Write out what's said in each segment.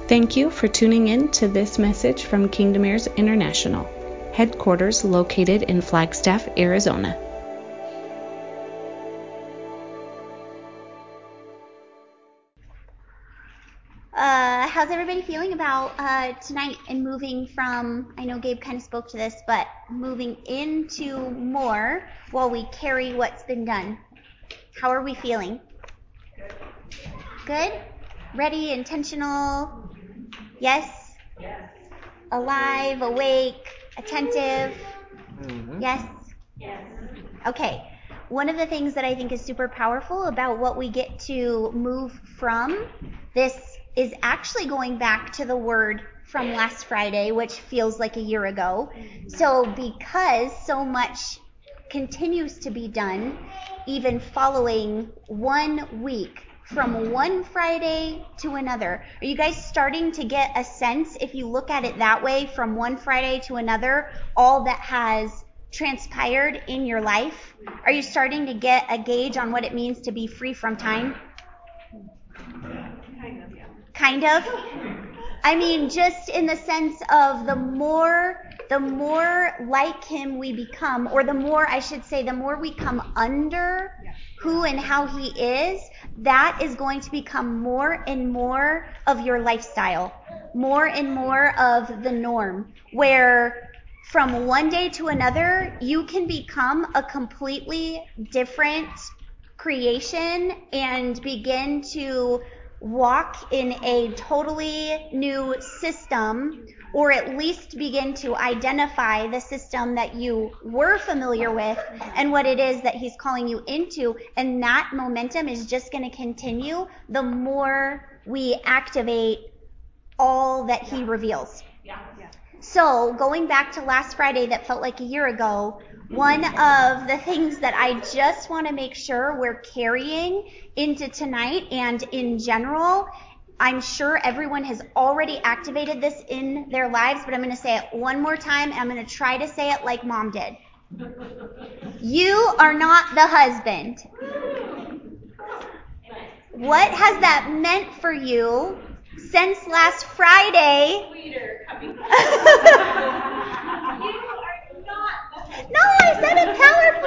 Thank you for tuning in to this message from Kingdom Heirs International, headquarters located in Flagstaff, Arizona. How's everybody feeling about tonight and moving from, I know Gabe kind of spoke to this, but moving into more while we carry what's been done? How are we feeling? Good? Ready? Intentional? Yes? Yes. Alive, awake, attentive? Yes? Yes. Okay. One of the things that I think is super powerful about what we get to move from this is actually going back to the word from last Friday, which feels like a year ago. So because so much continues to be done, even following 1 week from one Friday to another, are you guys starting to get a sense, if you look at it that way, from one Friday to another, all that has transpired in your life? Are you starting to get a gauge on what it means to be free from time? Kind of, yeah. Kind of? I mean, just in the sense of the more like him we become, or the more we come under who and how he is, that is going to become more and more of your lifestyle, more and more of the norm, where from one day to another, you can become a completely different creation and begin to walk in a totally new system, or at least begin to identify the system that you were familiar with and what it is that he's calling you into. And that momentum is just going to continue the more we activate all that he reveals. So going back to last Friday that felt like a year ago, one of the things that I just want to make sure we're carrying into tonight and in general, I'm sure everyone has already activated this in their lives, but I'm going to say it one more time, and I'm going to try to say it like Mom did. You are not the husband. What has that meant for you since last Friday? Leader coming. You are not. No, I said it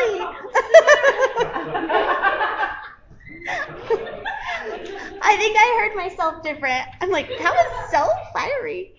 cowardly. I think I heard myself different. I'm like, that was so fiery.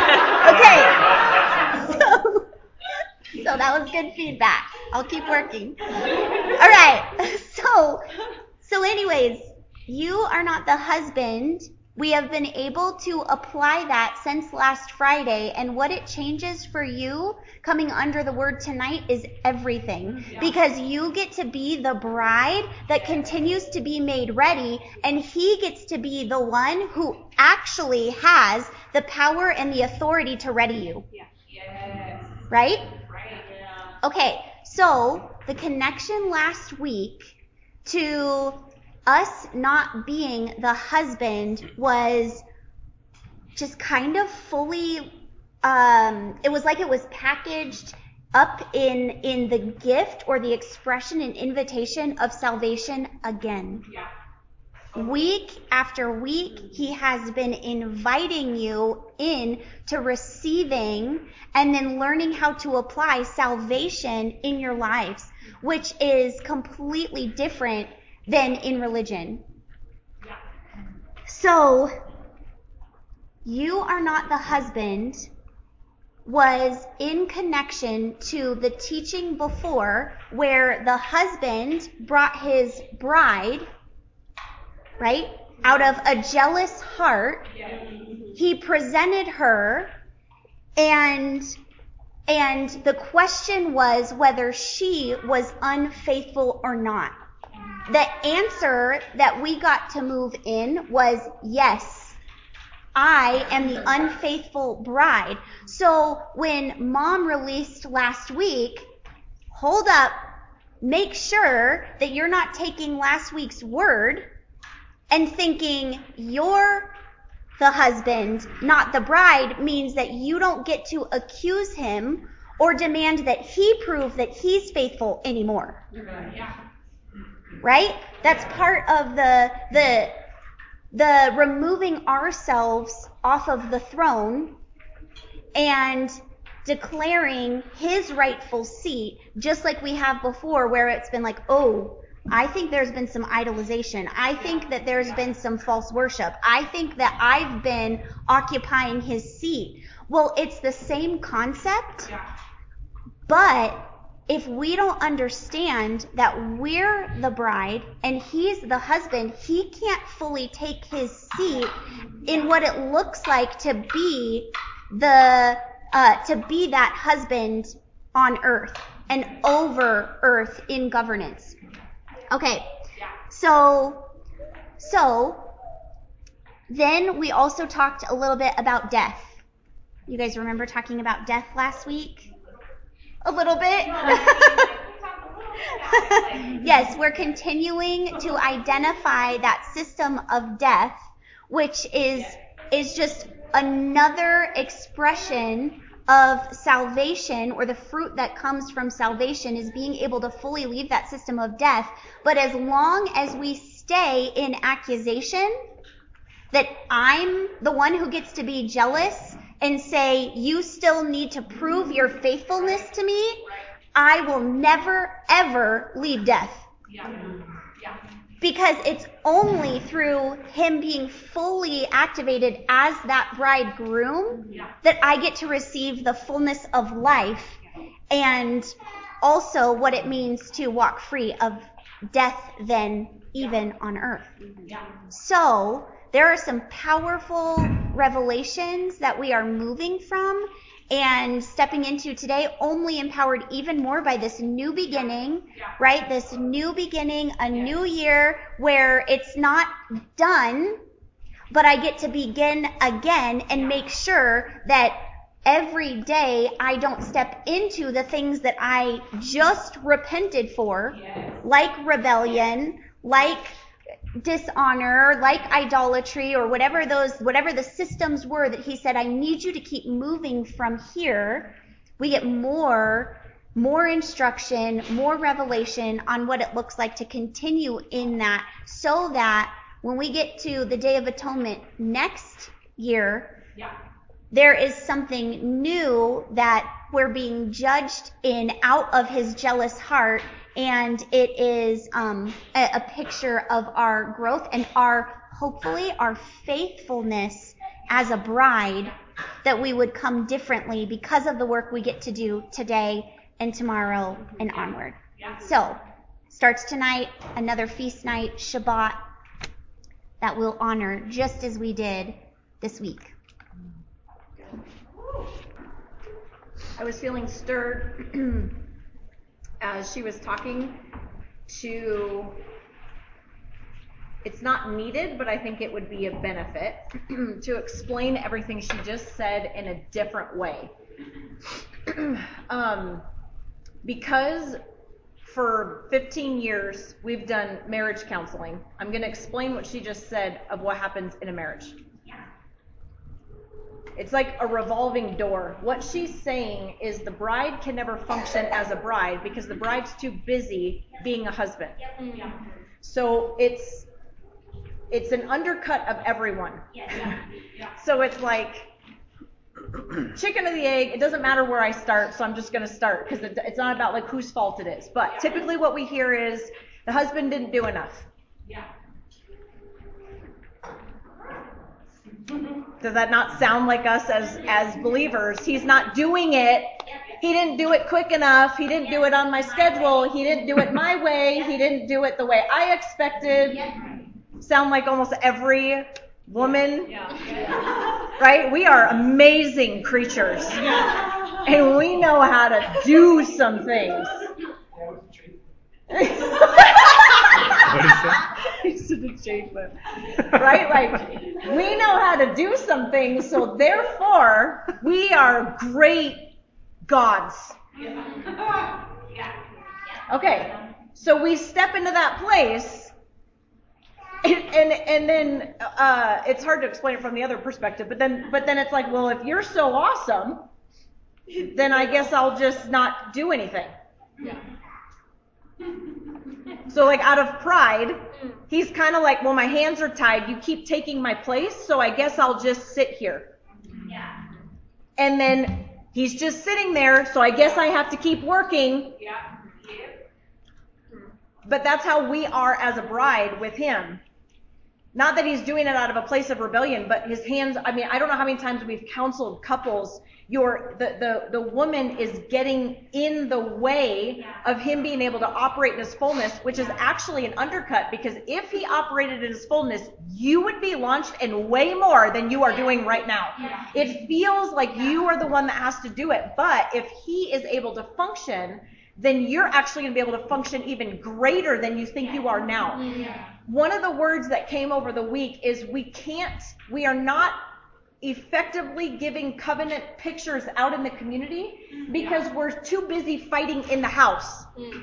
Okay. So that was good feedback. I'll keep working. All right. So anyways, you are not the husband. We have been able to apply that since last Friday, and what it changes for you coming under the word tonight is everything. Because you get to be the bride that continues to be made ready, and he gets to be the one who actually has the power and the authority to ready you. Yes. Right? Right. Yeah. Okay, so the connection last week to us not being the husband was just kind of fully, it was like it was packaged up in the gift or the expression and invitation of salvation again. Yeah. Week after week, he has been inviting you in to receiving and then learning how to apply salvation in your lives, which is completely different than in religion. So, you are not the husband was in connection to the teaching before, where the husband brought his bride, right, out of a jealous heart. He presented her, and the question was whether she was unfaithful or not. The answer that we got to move in was yes. I am the unfaithful bride. So when Mom released last week, hold up, make sure that you're not taking last week's word and thinking you're the husband, not the bride, means that you don't get to accuse him or demand that he prove that he's faithful anymore. Right? That's part of the removing ourselves off of the throne and declaring his rightful seat, just like we have before, where it's been like, oh, I think there's been some idolization. I think that there's been some false worship. I think that I've been occupying his seat. Well, it's the same concept, but if we don't understand that we're the bride and he's the husband, he can't fully take his seat in what it looks like to be that husband on earth and over earth in governance. Okay, so then we also talked a little bit about death. You guys remember talking about death last week? A little bit? Yes, we're continuing to identify that system of death, which is just another expression of salvation, or the fruit that comes from salvation is being able to fully leave that system of death. But as long as we stay in accusation, that I'm the one who gets to be jealous and say, you still need to prove your faithfulness to me, I will never, ever leave death. Because it's only through him being fully activated as that bridegroom that I get to receive the fullness of life, and also what it means to walk free of death then even on earth. So there are some powerful revelations that we are moving from and stepping into today, only empowered even more by this new beginning, right? This new beginning, a new year where it's not done, but I get to begin again and make sure that every day I don't step into the things that I just repented for, like rebellion, like dishonor, like idolatry, or whatever the systems were that he said, I need you to keep moving from here. We get more instruction, more revelation on what it looks like to continue in that, so that when we get to the Day of Atonement next year, there is something new that we're being judged in out of his jealous heart. And it is a picture of our growth and hopefully our faithfulness as a bride, that we would come differently because of the work we get to do today and tomorrow and onward. So, starts tonight, another feast night, Shabbat, that we'll honor just as we did this week. I was feeling stirred as she was talking to, it's not needed, but I think it would be a benefit to explain everything she just said in a different way. Because for 15 years we've done marriage counseling, I'm going to explain what she just said of what happens in a marriage. It's like a revolving door. What she's saying is the bride can never function as a bride because the bride's too busy being a husband. So it's an undercut of everyone. So it's like chicken or the egg. It doesn't matter where I start, so I'm just going to start, because it's not about like whose fault it is. But typically what we hear is the husband didn't do enough. Does that not sound like us as believers? He's not doing it. He didn't do it quick enough. He didn't do it on my schedule. He didn't do it my way. He didn't do it the way I expected. Sound like almost every woman, right? We are amazing creatures, and we know how to do some things. What is that? Right? Like, we know how to do some things, so therefore, we are great gods. Okay, so we step into that place, and then it's hard to explain it from the other perspective, but then it's like, well, if you're so awesome, then I guess I'll just not do anything. So like out of pride, he's kind of like, well, my hands are tied. You keep taking my place, so I guess I'll just sit here. Yeah. And then he's just sitting there, so I guess I have to keep working. Yeah. But that's how we are as a bride with him. Not that he's doing it out of a place of rebellion, but his hands, I mean, I don't know how many times we've counseled couples, the woman is getting in the way of him being able to operate in his fullness, which is actually an undercut, because if he operated in his fullness, you would be launched in way more than you are doing right now. It feels like you are the one that has to do it, but if he is able to function, then you're actually going to be able to function even greater than you think you are now. One of the words that came over the week is we are not effectively giving covenant pictures out in the community because we're too busy fighting in the house.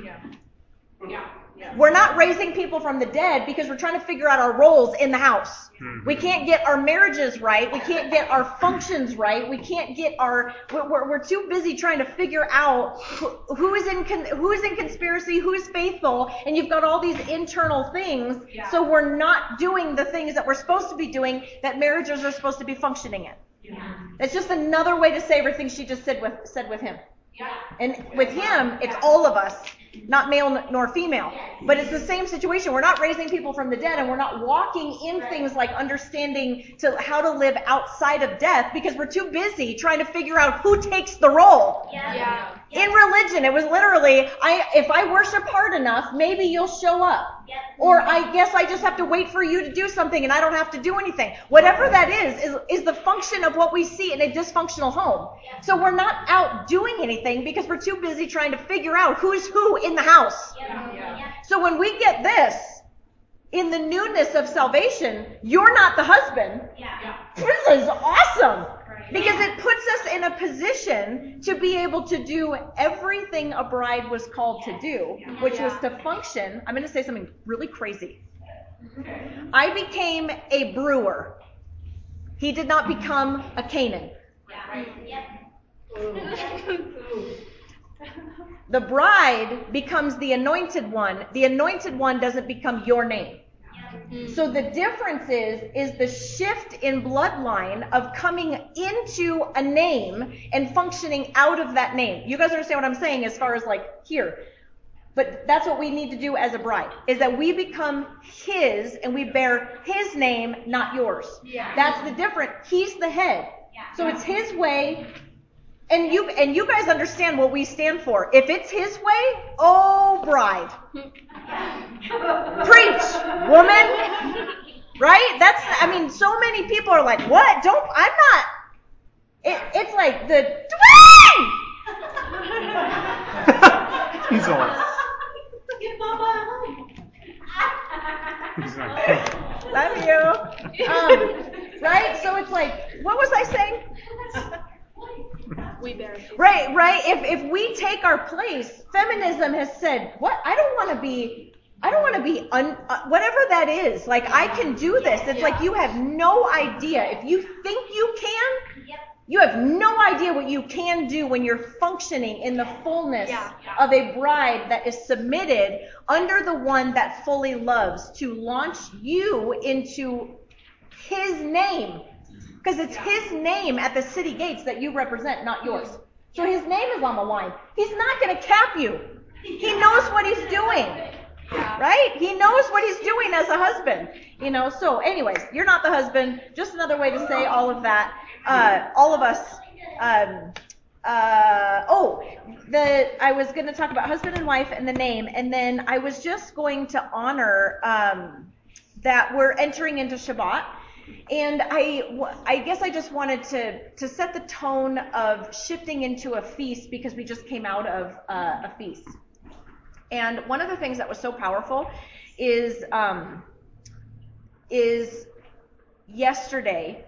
We're not raising people from the dead because we're trying to figure out our roles in the house. We can't get our marriages right. We can't get our functions right. We can't get we're too busy trying to figure out who is in conspiracy, who's faithful, and you've got all these internal things. So we're not doing the things that we're supposed to be doing, that marriages are supposed to be functioning in. It's just another way to say everything she just said with him. And with him, it's all of us, not male nor female. But it's the same situation. We're not raising people from the dead, and we're not walking in things like understanding how to live outside of death because we're too busy trying to figure out who takes the role. In religion, it was literally, if I worship hard enough, maybe you'll show up. Or I guess I just have to wait for you to do something and I don't have to do anything. Whatever that is the function of what we see in a dysfunctional home. So we're not out doing anything because we're too busy trying to figure out who's who in the house. So when we get this, in the newness of salvation, you're not the husband. This is awesome. Because it puts us in a position to be able to do everything a bride was called to do, which was to function. I'm going to say something really crazy. I became a brewer. He did not become a Canaan. The bride becomes the anointed one. The anointed one doesn't become your name. So the difference is the shift in bloodline of coming into a name and functioning out of that name. You guys understand what I'm saying as far as like here. But that's what we need to do as a bride, is that we become his and we bear his name, not yours. That's the difference. He's the head. So it's his way. And you guys understand what we stand for. If it's his way, oh bride. Preach, woman. Right? So many people are like, what? It's like the Dwayne! He's all. He's like, Love you. Right? So it's like, what was I saying? Right. If we take our place, feminism has said, what? I don't want to be whatever that is. Like, I can do this. It's like you have no idea. If you think you can, you have no idea what you can do when you're functioning in the fullness of a bride that is submitted under the one that fully loves to launch you into his name. Because it's his name at the city gates that you represent, not yours. So his name is on the line. He's not going to cap you. He knows what he's doing. Right? He knows what he's doing as a husband. So anyways, you're not the husband. Just another way to say all of that. All of us. I was going to talk about husband and wife and the name. And then I was just going to honor that we're entering into Shabbat. And I guess I just wanted to set the tone of shifting into a feast because we just came out of a feast. And one of the things that was so powerful is yesterday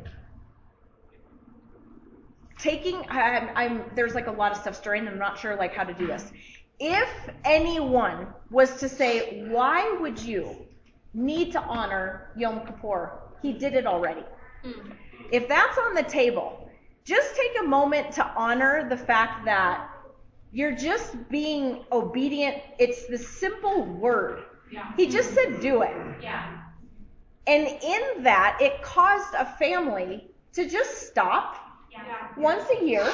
there's like a lot of stuff stirring and I'm not sure like how to do this. If anyone was to say, why would you need to honor Yom Kippur? He did it already. If that's on the table, just take a moment to honor the fact that you're just being obedient. It's the simple word He just said do it. Yeah. And in that, it caused a family to just stop once a year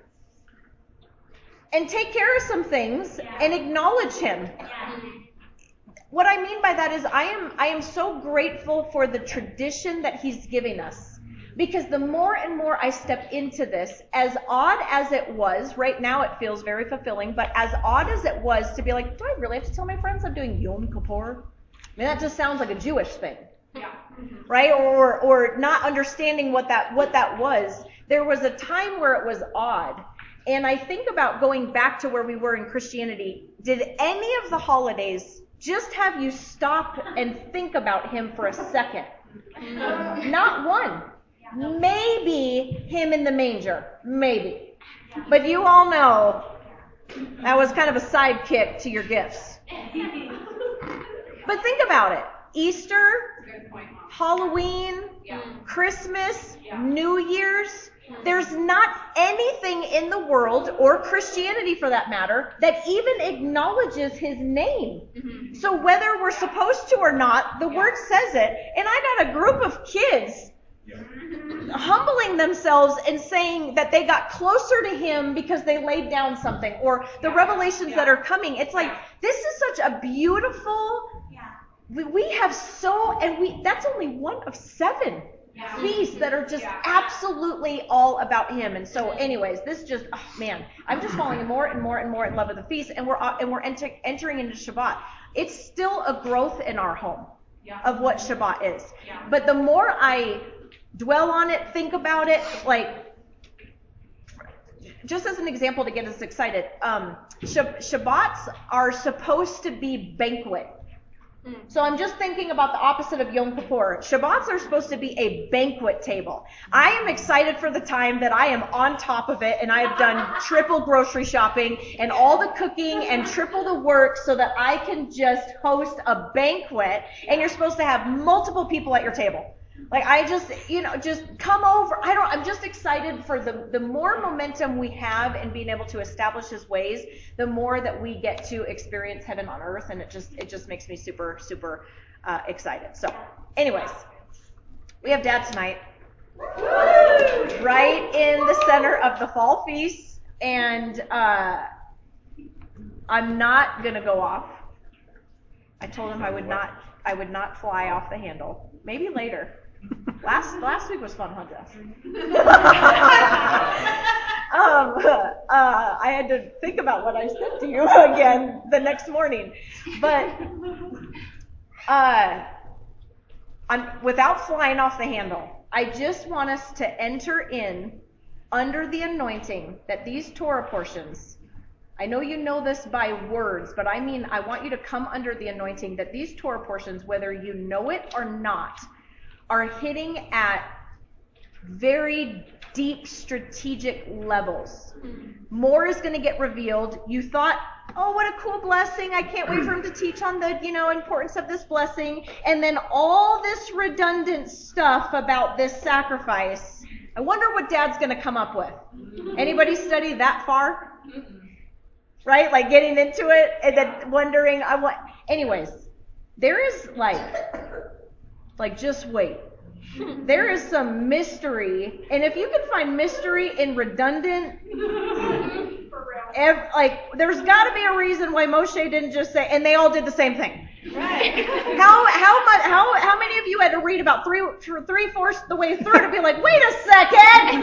and take care of some things and acknowledge him. What I mean by that is I am so grateful for the tradition that he's giving us. Because the more and more I step into this, as odd as it was, right now it feels very fulfilling, but as odd as it was to be like, do I really have to tell my friends I'm doing Yom Kippur? I mean, that just sounds like a Jewish thing. Yeah. Right? Or not understanding what that was. There was a time where it was odd. And I think about going back to where we were in Christianity. Did any of the holidays just have you stop and think about him for a second? Not one. Maybe him in the manger. Maybe. But you all know that was kind of a sidekick to your gifts. But think about it. Easter, Good point, Mom. Halloween, Yeah. Christmas, Yeah. New Year's. There's not anything in the world, or Christianity for that matter, that even acknowledges his name. Mm-hmm. So whether we're supposed to or not, the word says it. And I got a group of kids humbling themselves and saying that they got closer to him because they laid down something, or the revelations that are coming. It's like, this is such a beautiful, we have that's only one of 7 feasts that are just absolutely all about him. And so anyways, this just, I'm just falling more and more and more in love with the feast, and we're entering into Shabbat. It's still a growth in our home of what Shabbat is. But the more I dwell on it, think about it, like, just as an example to get us excited, Shabbats are supposed to be banquet. So I'm just thinking about the opposite of Yom Kippur. Shabbats are supposed to be a banquet table. I am excited for the time that I am on top of it, and I have done triple grocery shopping and all the cooking and triple the work so that I can just host a banquet, and you're supposed to have multiple people at your table. Like, I just, just come over. I'm just excited for the more momentum we have in being able to establish his ways, the more that we get to experience heaven on earth. And it just makes me super, super excited. So anyways, we have Dad tonight, right in the center of the fall feast. And I'm not going to go off. I told him I would not fly off the handle. Maybe later. Last week was fun, huh, Jess? I had to think about what I said to you again the next morning. But without flying off the handle, I just want us to enter in under the anointing that these Torah portions, I know you know this by words, but I mean, I want you to come under the anointing that these Torah portions, whether you know it or not, are hitting at very deep strategic levels. More is going to get revealed. You thought, oh, what a cool blessing. I can't wait for him to teach on the, importance of this blessing. And then all this redundant stuff about this sacrifice. I wonder what Dad's going to come up with. Anybody study that far? Right? Like getting into it and then wondering, anyways, there is like just wait. There is some mystery, and if you can find mystery in redundant, there's got to be a reason why Moshe didn't just say, and they all did the same thing. Right? How many of you had to read about three-fourths the way through to be like, wait a second,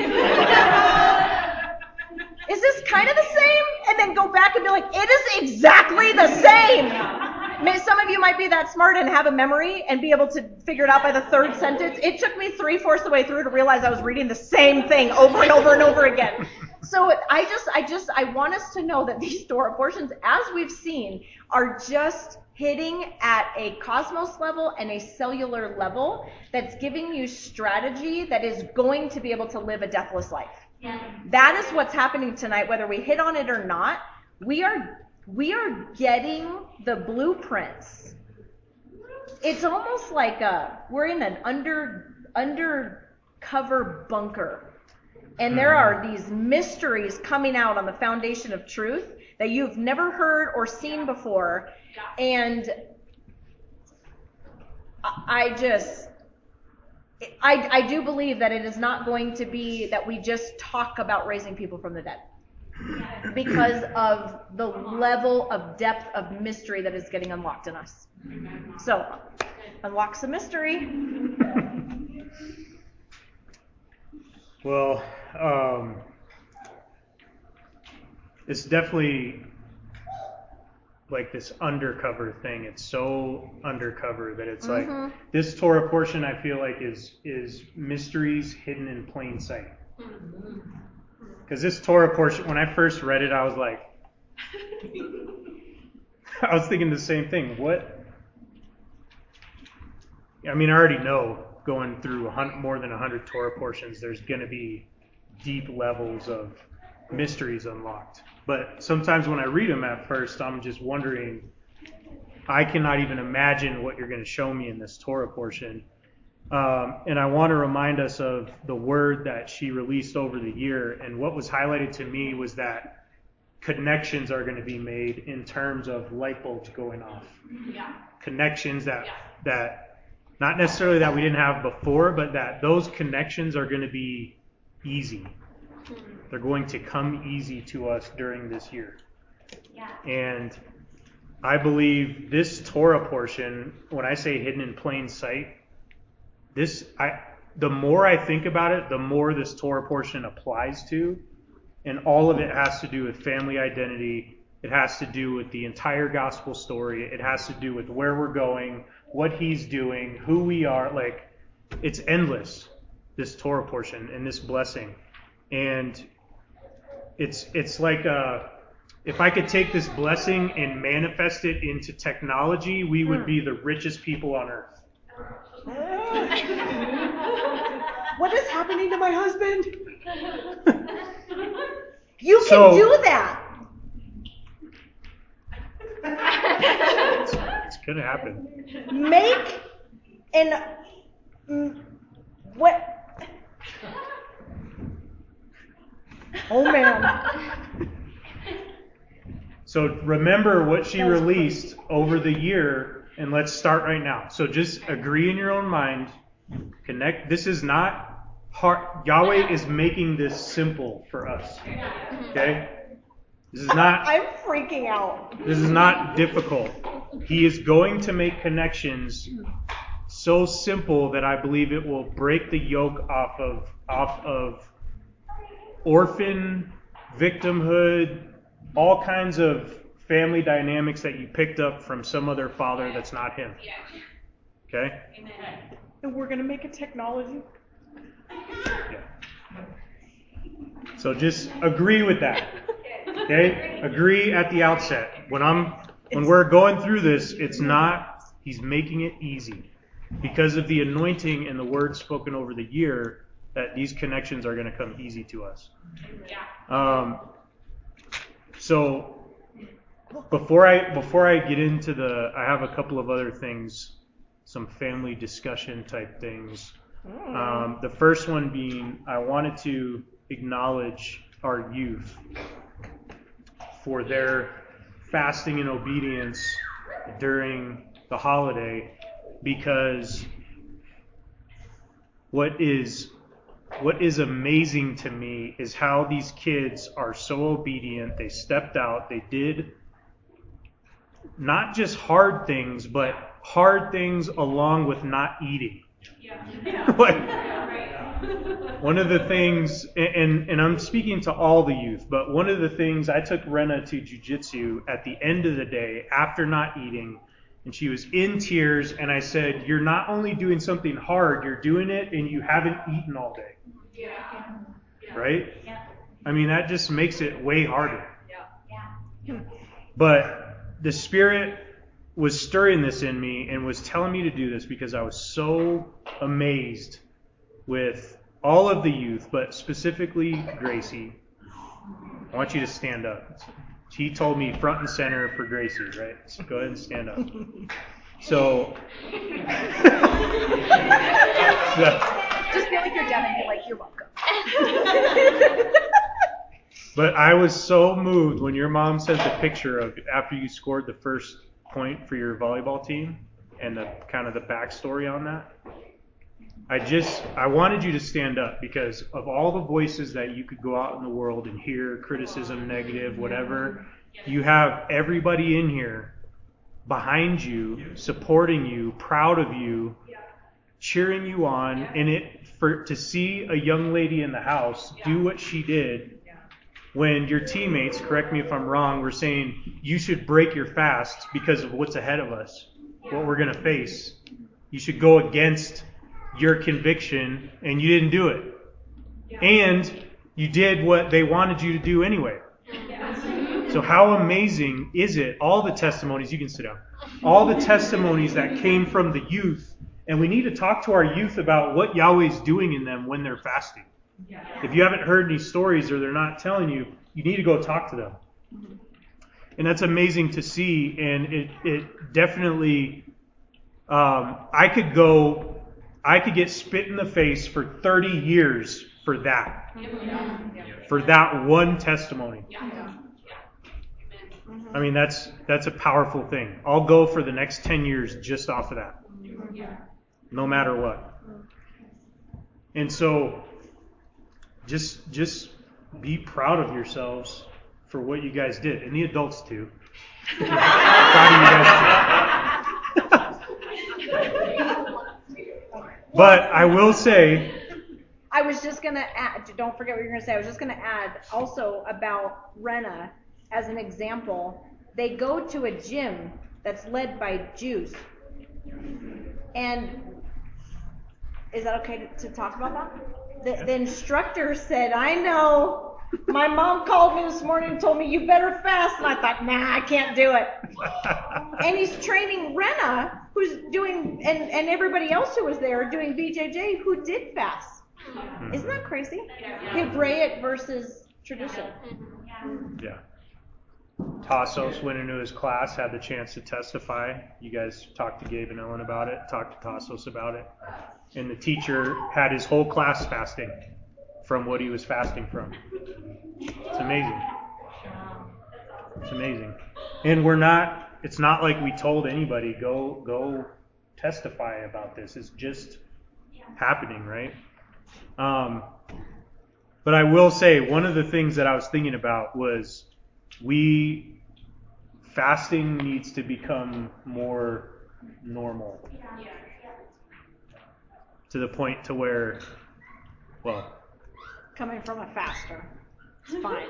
is this kind of the same? And then go back and be like, it is exactly the same. Some of you might be that smart and have a memory and be able to figure it out by the third sentence. It took me 3/4 the way through to realize I was reading the same thing over and over and over again. So I want us to know that these Torah portions, as we've seen, are just hitting at a cosmos level and a cellular level that's giving you strategy that is going to be able to live a deathless life. Yeah. That is what's happening tonight, whether we hit on it or not. We are getting the blueprints. It's almost like we're in an undercover bunker. And there are these mysteries coming out on the foundation of truth that you've never heard or seen before. And I do believe that it is not going to be that we just talk about raising people from the dead, because of the level of depth of mystery that is getting unlocked in us. So, unlock some mystery. Well, it's definitely like this undercover thing. It's so undercover that it's like this Torah portion I feel like is mysteries hidden in plain sight. Because this Torah portion, when I first read it, I was like, I was thinking the same thing. What? I mean, I already know going through more than 100 Torah portions, there's going to be deep levels of mysteries unlocked. But sometimes when I read them at first, I'm just wondering, I cannot even imagine what you're going to show me in this Torah portion. And I want to remind us of the word that she released over the year. And what was highlighted to me was that connections are going to be made in terms of light bulbs going off. Yeah. Connections that not necessarily that we didn't have before, but that those connections are going to be easy. They're going to come easy to us during this year. Yeah. And I believe this Torah portion, when I say hidden in plain sight, the more I think about it, the more this Torah portion applies to. And all of it has to do with family identity. It has to do with the entire gospel story. It has to do with where we're going, what he's doing, who we are. Like, it's endless, this Torah portion and this blessing. And it's like if I could take this blessing and manifest it into technology, we would be the richest people on earth. What is happening to my husband? You can do that. It's gonna happen. Make what? Oh man. So remember what she released over the year, and let's start right now. So just agree in your own mind. Connect. This is not hard. Yahweh is making this simple for us. Okay? This is not. I'm freaking out. This is not difficult. He is going to make connections so simple that I believe it will break the yoke off of orphan, victimhood, all kinds of family dynamics that you picked up from some other father that's not him. Okay? Amen. And we're going to make a technology. Yeah. So just agree with that. Okay? Agree at the outset. When we're going through this, it's not, he's making it easy. Because of the anointing and the word spoken over the year, that these connections are going to come easy to us. Yeah. So before I get into I have a couple of other things, some family discussion type things. The first one being, I wanted to acknowledge our youth for their fasting and obedience during the holiday, because what is amazing to me is how these kids are so obedient. They stepped out. They did not just hard things, but hard things along with not eating. Yeah. One of the things, and I'm speaking to all the youth, but one of the things, I took Rena to jiu-jitsu at the end of the day after not eating, and she was in tears, and I said, you're not only doing something hard, you're doing it and you haven't eaten all day. Yeah. Right? Yeah. I mean, that just makes it way harder. Yeah. But the Spirit was stirring this in me and was telling me to do this because I was so amazed with all of the youth, but specifically Gracie. I want you to stand up. She told me front and center for Gracie, right? So go ahead and stand up. So, Just feel like you're done and be like, you're welcome. but I was so moved when your mom sent the picture of after you scored the first point for your volleyball team. and the kind of the backstory on that. I wanted you to stand up because of all the voices that you could go out in the world and hear, criticism, negative, whatever, you have everybody in here behind you, supporting you, proud of you, cheering you on, and to see a young lady in the house do what she did when your teammates, correct me if I'm wrong, were saying you should break your fast because of what's ahead of us, what we're going to face. You should go against your conviction, and you didn't do it. And you did what they wanted you to do anyway. So how amazing is it? All the testimonies, you can sit down, all the testimonies that came from the youth, and we need to talk to our youth about what Yahweh's doing in them when they're fasting. If you haven't heard any stories or they're not telling you, you need to go talk to them. And that's amazing to see, and it definitely, I could get spit in the face for 30 years for that. For that one testimony. I mean, that's a powerful thing. I'll go for the next 10 years just off of that. No matter what. And so, just be proud of yourselves for what you guys did. And the adults too. Proud of you guys too. But I will say, I was just going to add, don't forget what you're going to say. I was just going to add also about Rena as an example. They go to a gym that's led by Jews. And is that okay to talk about that? The instructor said, I know. My mom called me this morning and told me you better fast. And I thought, nah, I can't do it. And he's training Rena, who's doing, and everybody else who was there doing BJJ, who did fast. Isn't that crazy? Hebraic versus tradition. Yeah. Tassos went into his class, had the chance to testify. You guys talked to Gabe and Ellen about it, talked to Tassos about it. And the teacher had his whole class fasting from what he was fasting from. It's amazing. It's amazing. And it's not like we told anybody, go testify about this. It's just happening, right? But I will say, one of the things that I was thinking about was fasting needs to become more normal. To the point to where, well, coming from a faster, it's fine.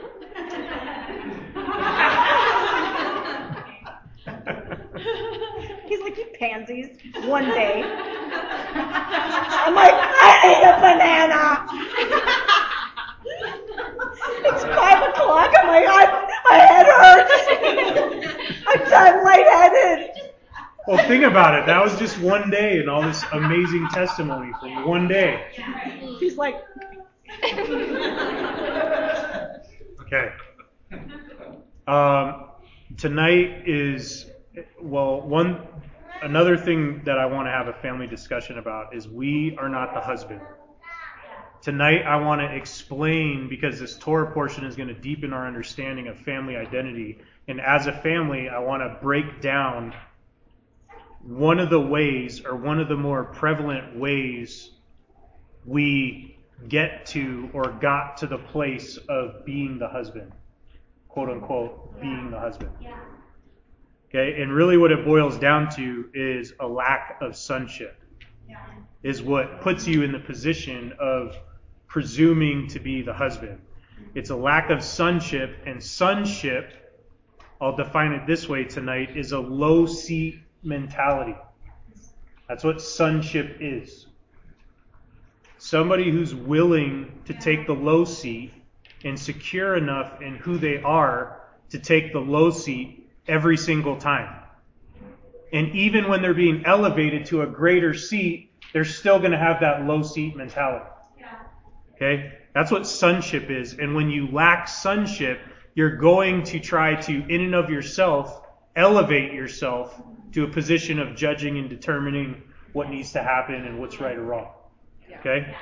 He's like, you pansies, one day. I'm like, I ate a banana. It's 5 o'clock. I'm like, my head hurts. I'm lightheaded. Well, think about it. That was just one day and all this amazing testimony from one day. He's like, okay. Tonight is, another thing that I want to have a family discussion about is we are not the husband. Tonight I want to explain, because this Torah portion is going to deepen our understanding of family identity. And as a family, I want to break down one of the ways, or one of the more prevalent ways, we get to or got to the place of being the husband, quote unquote, being the husband. Okay, and really what it boils down to is a lack of sonship, is what puts you in the position of presuming to be the husband. It's a lack of sonship, and sonship, I'll define it this way tonight, is a low seat mentality. That's what sonship is. Somebody who's willing to take the low seat and secure enough in who they are to take the low seat every single time. And even when they're being elevated to a greater seat, they're still going to have that low seat mentality. Okay? That's what sonship is. And when you lack sonship, you're going to try to, in and of yourself, elevate yourself to a position of judging and determining what needs to happen and what's right or wrong. Okay?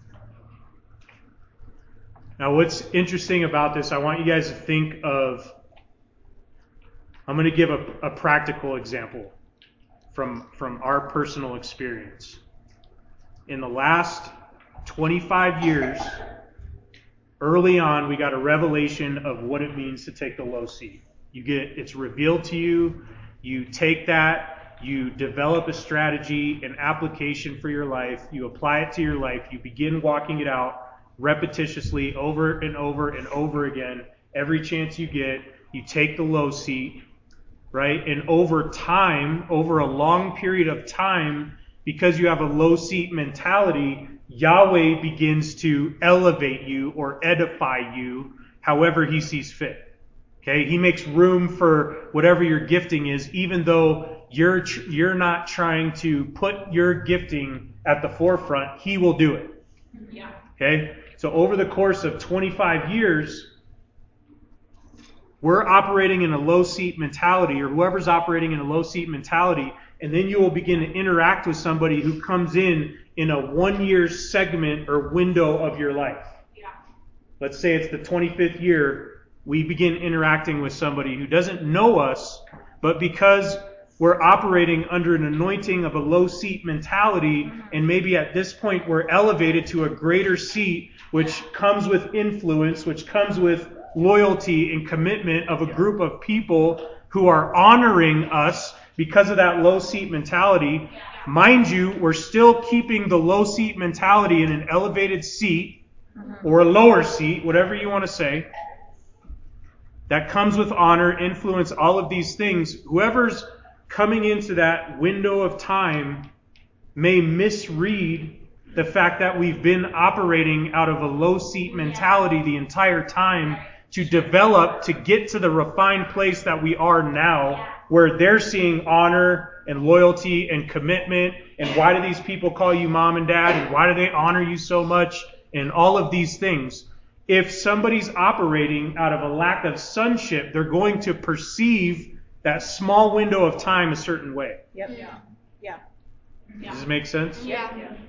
Now, what's interesting about this, I want you guys to think of, I'm going to give a practical example from our personal experience. In the last 25 years, early on, we got a revelation of what it means to take the low seat. It's revealed to you. You take that, you develop a strategy, an application for your life. You apply it to your life. You begin walking it out repetitiously over and over and over again. Every chance you get, you take the low seat, right? And over time, over a long period of time, because you have a low seat mentality, Yahweh begins to elevate you or edify you however he sees fit. Okay? He makes room for whatever your gifting is, even though you're not trying to put your gifting at the forefront. He will do it. Yeah. Okay? So over the course of 25 years, we're operating in a low seat mentality, or whoever's operating in a low seat mentality, and then you will begin to interact with somebody who comes in a 1 year segment or window of your life. Yeah. Let's say it's the 25th year, we begin interacting with somebody who doesn't know us, but because we're operating under an anointing of a low seat mentality, and maybe at this point we're elevated to a greater seat, which comes with influence, which comes with loyalty and commitment of a group of people who are honoring us because of that low seat mentality. Mind you, we're still keeping the low seat mentality in an elevated seat or a lower seat, whatever you want to say. That comes with honor, influence, all of these things. Whoever's coming into that window of time may misread the fact that we've been operating out of a low seat mentality the entire time to develop, to get to the refined place that we are now, where they're seeing honor and loyalty and commitment, and why do these people call you mom and dad, and why do they honor you so much, and all of these things. If somebody's operating out of a lack of sonship, they're going to perceive that small window of time a certain way. Yep. Yeah. Does this make sense? Yeah.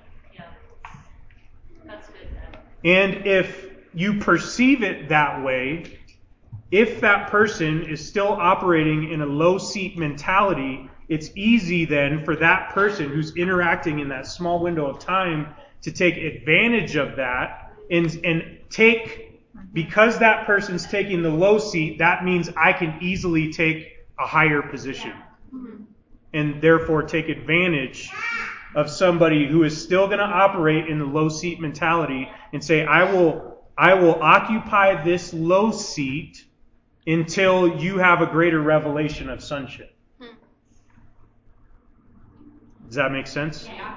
That's good. And if you perceive it that way, if that person is still operating in a low seat mentality, it's easy then for that person who's interacting in that small window of time to take advantage of that and take, because that person's taking the low seat, that means I can easily take a higher position and therefore take advantage of somebody who is still going to operate in the low seat mentality and say, I will occupy this low seat until you have a greater revelation of sonship. Does that make sense? Yeah.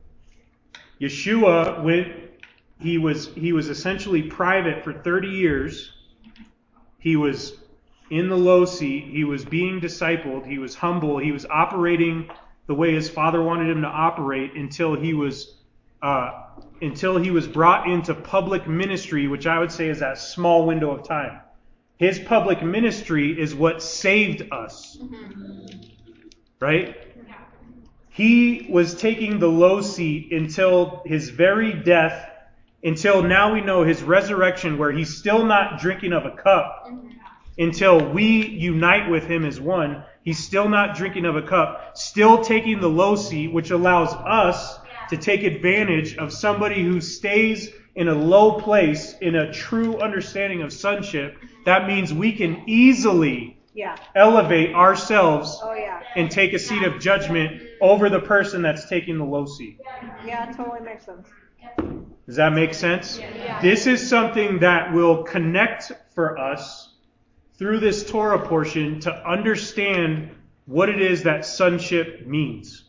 Yeshua he was essentially private for 30 years. He was in the low seat. He was being discipled. He was humble. He was operating the way his Father wanted him to operate until he was brought into public ministry, which I would say is that small window of time. His public ministry is what saved us. Right? He was taking the low seat until his very death, until now we know his resurrection, where he's still not drinking of a cup until we unite with him as one. He's still not drinking of a cup, still taking the low seat, which allows us to take advantage of somebody who stays in a low place, in a true understanding of sonship. That means we can easily elevate ourselves and take a seat of judgment over the person that's taking the low seat. Yeah, it totally makes sense. Does that make sense? Yeah. This is something that will connect for us through this Torah portion to understand what it is that sonship means.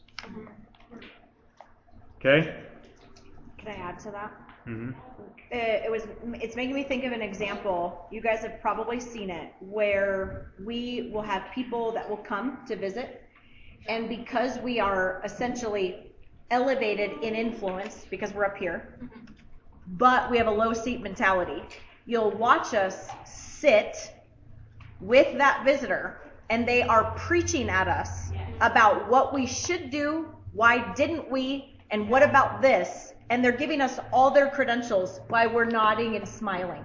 Okay? Can I add to that? Mm-hmm. It's making me think of an example. You guys have probably seen it, where we will have people that will come to visit, and because we are essentially elevated in influence because we're up here, but we have a low seat mentality, you'll watch us sit with that visitor, and they are preaching at us about what we should do, why didn't we, and what about this? And they're giving us all their credentials while we're nodding and smiling.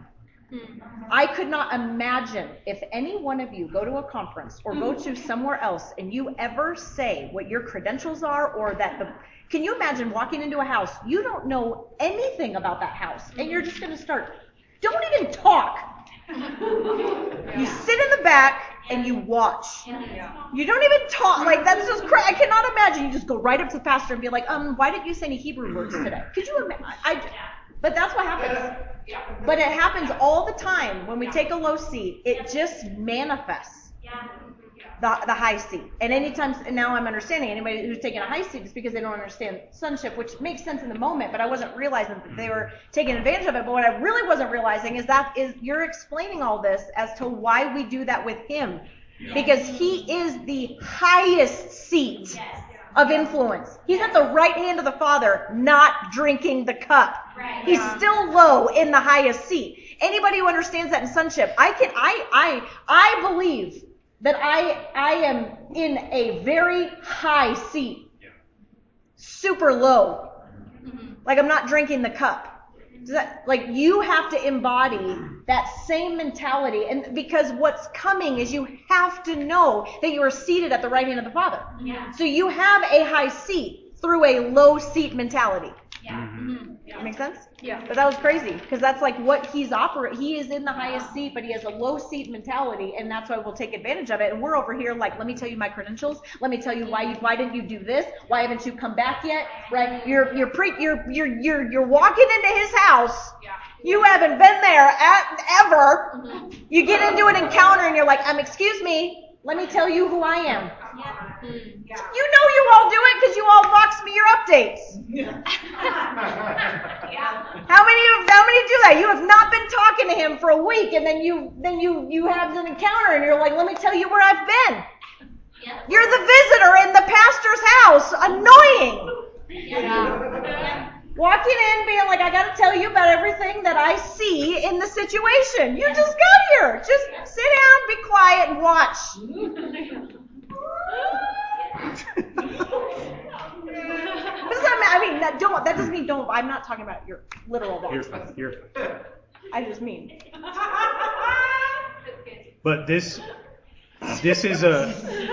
I could not imagine if any one of you go to a conference or go to somewhere else and you ever say what your credentials are or can you imagine walking into a house, you don't know anything about that house and you're just going to don't even talk. You sit in the back and you watch. You don't even talk. Like, that's just crazy. I cannot imagine. You just go right up to the pastor and be like, why didn't you say any Hebrew words today? Could you imagine? But that's what happens. But it happens all the time when we take a low seat. It just manifests the high seat. And now I'm understanding anybody who's taking a high seat is because they don't understand sonship, which makes sense in the moment, but I wasn't realizing that they were taking advantage of it. But what I really wasn't realizing is you're explaining all this as to why we do that with him. Because he is the highest seat of influence. He's at the right hand of the Father, not drinking the cup. He's still low in the highest seat. Anybody who understands that in sonship, I believe that I am in a very high seat. Super low. Like I'm not drinking the cup. You have to embody that same mentality, and because what's coming is you have to know that you are seated at the right hand of the Father. So you have a high seat through a low seat mentality. That makes sense? Yeah. But that was crazy because that's like what he is in the highest seat, but he has a low seat mentality, and that's why we'll take advantage of it. And we're over here like, let me tell you my credentials. Let me tell you why didn't you do this? Why haven't you come back yet? Right? You're walking into his house. You haven't been there ever. You get into an encounter and you're like, excuse me. Let me tell you who I am. You know you all do it because you all box me your updates. How many do that? You have not been talking to him for a week, and then you have an encounter, and you're like, let me tell you where I've been. You're the visitor in the pastor's house. Annoying. Walking in, being like, I got to tell you about everything that I see in the situation. You just got here. Just sit down, be quiet, and watch. That doesn't mean don't. I'm not talking about your literal boss. You're fine. I just mean. But this is a.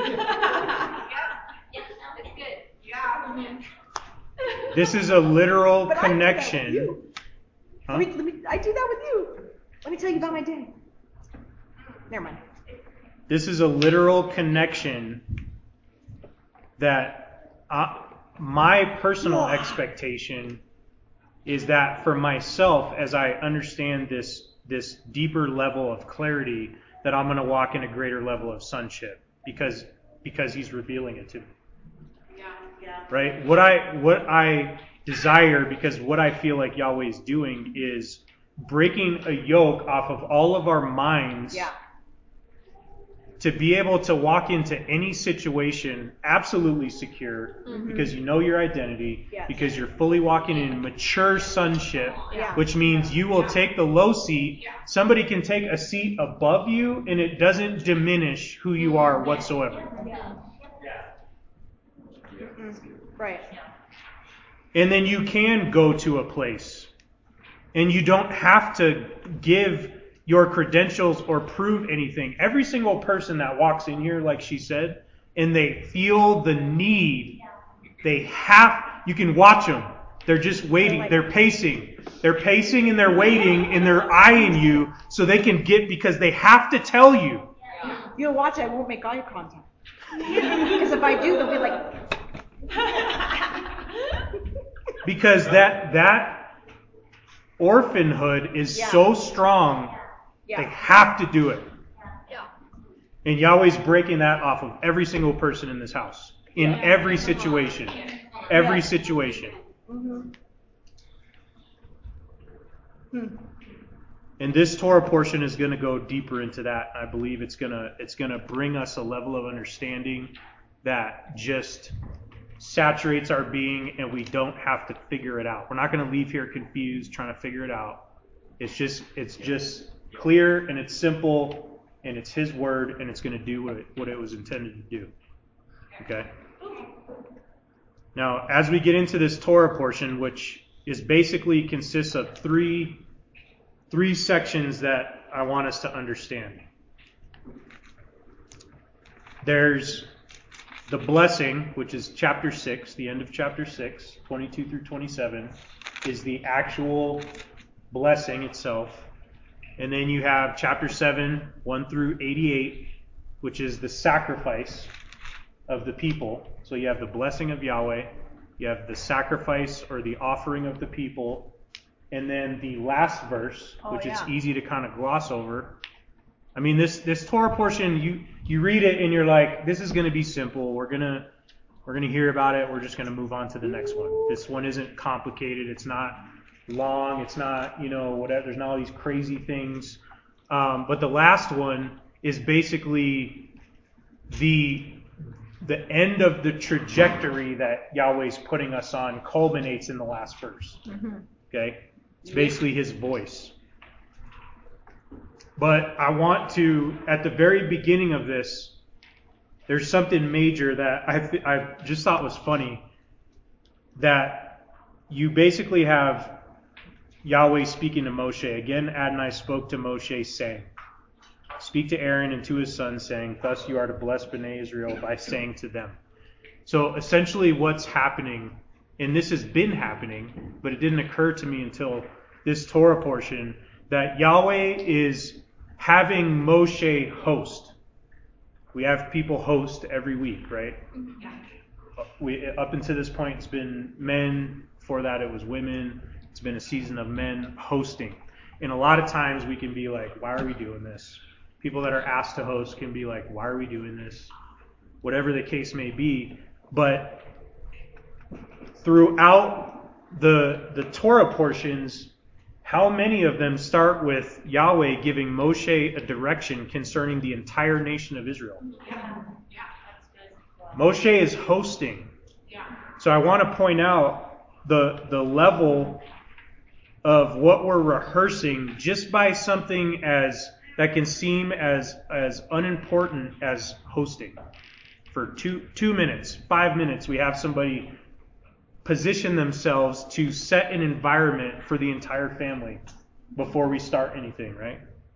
This is a literal connection. I do that with you. Let me tell you about my day. Never mind. This is a literal connection that my personal expectation is that for myself, as I understand this deeper level of clarity, that I'm going to walk in a greater level of sonship because he's revealing it to me. Right? What I desire, because what I feel like Yahweh is doing is breaking a yoke off of all of our minds to be able to walk into any situation absolutely secure because you know your identity, because you're fully walking in mature sonship, which means you will take the low seat. Somebody can take a seat above you and it doesn't diminish who you are whatsoever. Right. And then you can go to a place and you don't have to give your credentials or prove anything. Every single person that walks in here, like she said, and they feel the need, you can watch them. They're just waiting. They're pacing. They're pacing and they're waiting and they're eyeing you so they can because they have to tell you. You'll watch, I won't make eye contact. Because if I do, they'll be like... Because that orphanhood is so strong, they have to do it. And Yahweh's breaking that off of every single person in this house. In every situation. Every situation. And this Torah portion is going to go deeper into that. I believe it's going to bring us a level of understanding that just saturates our being and we don't have to figure it out. We're not going to leave here confused trying to figure it out. It's just clear and it's simple and it's His word and it's going to do what it was intended to do. Okay? Now, as we get into this Torah portion, which is basically consists of three three sections that I want us to understand. There's the blessing, which is chapter 6, the end of chapter 6, 22 through 27, is the actual blessing itself. And then you have chapter 7, 1 through 88, which is the sacrifice of the people. So you have the blessing of Yahweh, you have the sacrifice or the offering of the people, and then the last verse, which is easy to kind of gloss over. I mean, this Torah portion, you read it and you're like, this is going to be simple. We're gonna hear about it. We're just going to move on to the next one. This one isn't complicated. It's not long. It's not, whatever. There's not all these crazy things. But the last one is basically the end of the trajectory that Yahweh's putting us on culminates in the last verse. Okay? It's basically his voice. But I want to, at the very beginning of this, there's something major that I just thought was funny. That you basically have Yahweh speaking to Moshe. Again, Adonai spoke to Moshe, saying, "Speak to Aaron and to his sons, saying, thus you are to bless Bnei Israel by saying to them." So essentially what's happening, and this has been happening, but it didn't occur to me until this Torah portion, that Yahweh is having Moshe host. We have people host every week, right? Up until this point, it's been men. Before that, it was women. It's been a season of men hosting. And a lot of times we can be like, why are we doing this? People that are asked to host can be like, why are we doing this? Whatever the case may be. But throughout the Torah portions, how many of them start with Yahweh giving Moshe a direction concerning the entire nation of Israel? Yeah, that's good. Moshe is hosting. Yeah. So I want to point out the level of what we're rehearsing just by something that can seem as unimportant as hosting. For 2 minutes, 5 minutes, we have somebody position themselves to set an environment for the entire family before we start anything, right?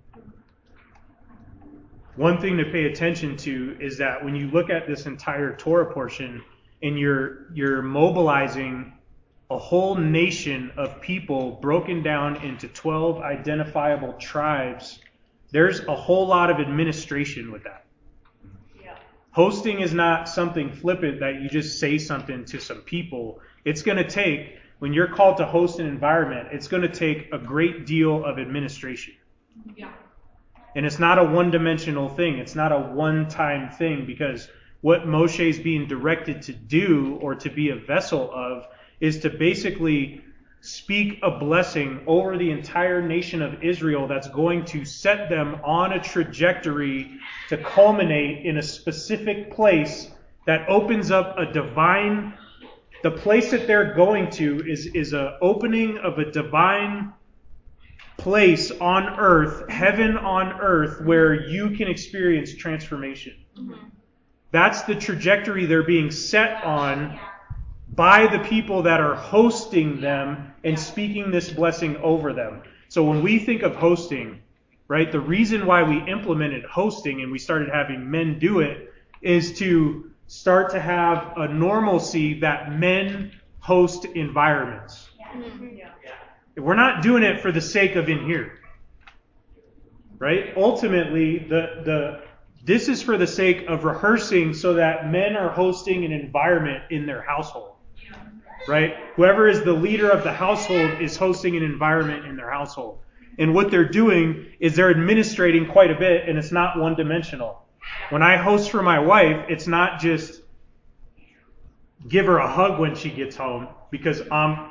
One thing to pay attention to is that when you look at this entire Torah portion and you're mobilizing a whole nation of people broken down into 12 identifiable tribes, there's a whole lot of administration with that. Hosting is not something flippant that you just say something to some people. It's going to take, when you're called to host an environment, it's going to take a great deal of administration. Yeah. And it's not a one-dimensional thing. It's not a one-time thing, because what Moshe is being directed to do or to be a vessel of is to basically speak a blessing over the entire nation of Israel that's going to set them on a trajectory to culminate in a specific place that opens up a divine. The place that they're going to is a opening of a divine place on earth, heaven on earth, where you can experience transformation. Mm-hmm. That's the trajectory they're being set on by the people that are hosting them and speaking this blessing over them. So when we think of hosting, right, the reason why we implemented hosting and we started having men do it is to start to have a normalcy that men host environments. We're not doing it for the sake of in here, right? Ultimately, this is for the sake of rehearsing so that men are hosting an environment in their household, right? Whoever is the leader of the household is hosting an environment in their household. And what they're doing is they're administrating quite a bit, and it's not one-dimensional. When I host for my wife, it's not just give her a hug when she gets home because I'm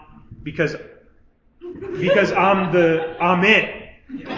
it.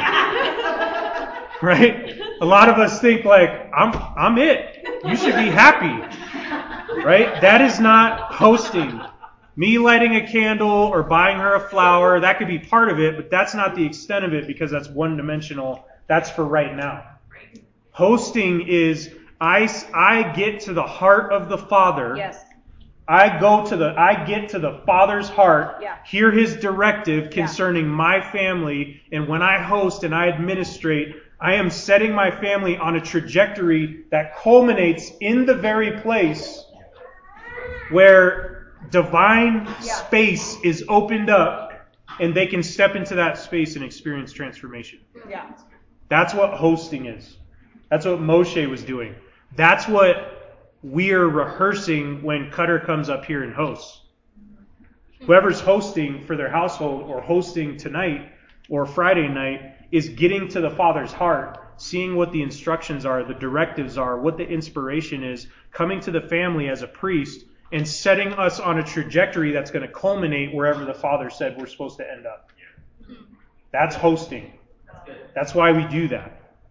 Right? A lot of us think like I'm it. You should be happy. Right? That is not hosting. Me lighting a candle or buying her a flower, that could be part of it, but that's not the extent of it because that's one-dimensional. That's for right now. Hosting is I get to the heart of the Father. Yes. I get to the Father's heart, Yeah. hear His directive concerning my family, and when I host and I administrate, I am setting my family on a trajectory that culminates in the very place where divine space is opened up and they can step into that space and experience transformation. Yeah. That's what hosting is. That's what Moshe was doing. That's what we're rehearsing when Cutter comes up here and hosts. Whoever's hosting for their household or hosting tonight or Friday night is getting to the Father's heart, seeing what the instructions are, the directives are, what the inspiration is, coming to the family as a priest, and setting us on a trajectory that's going to culminate wherever the Father said we're supposed to end up. That's hosting. That's why we do that.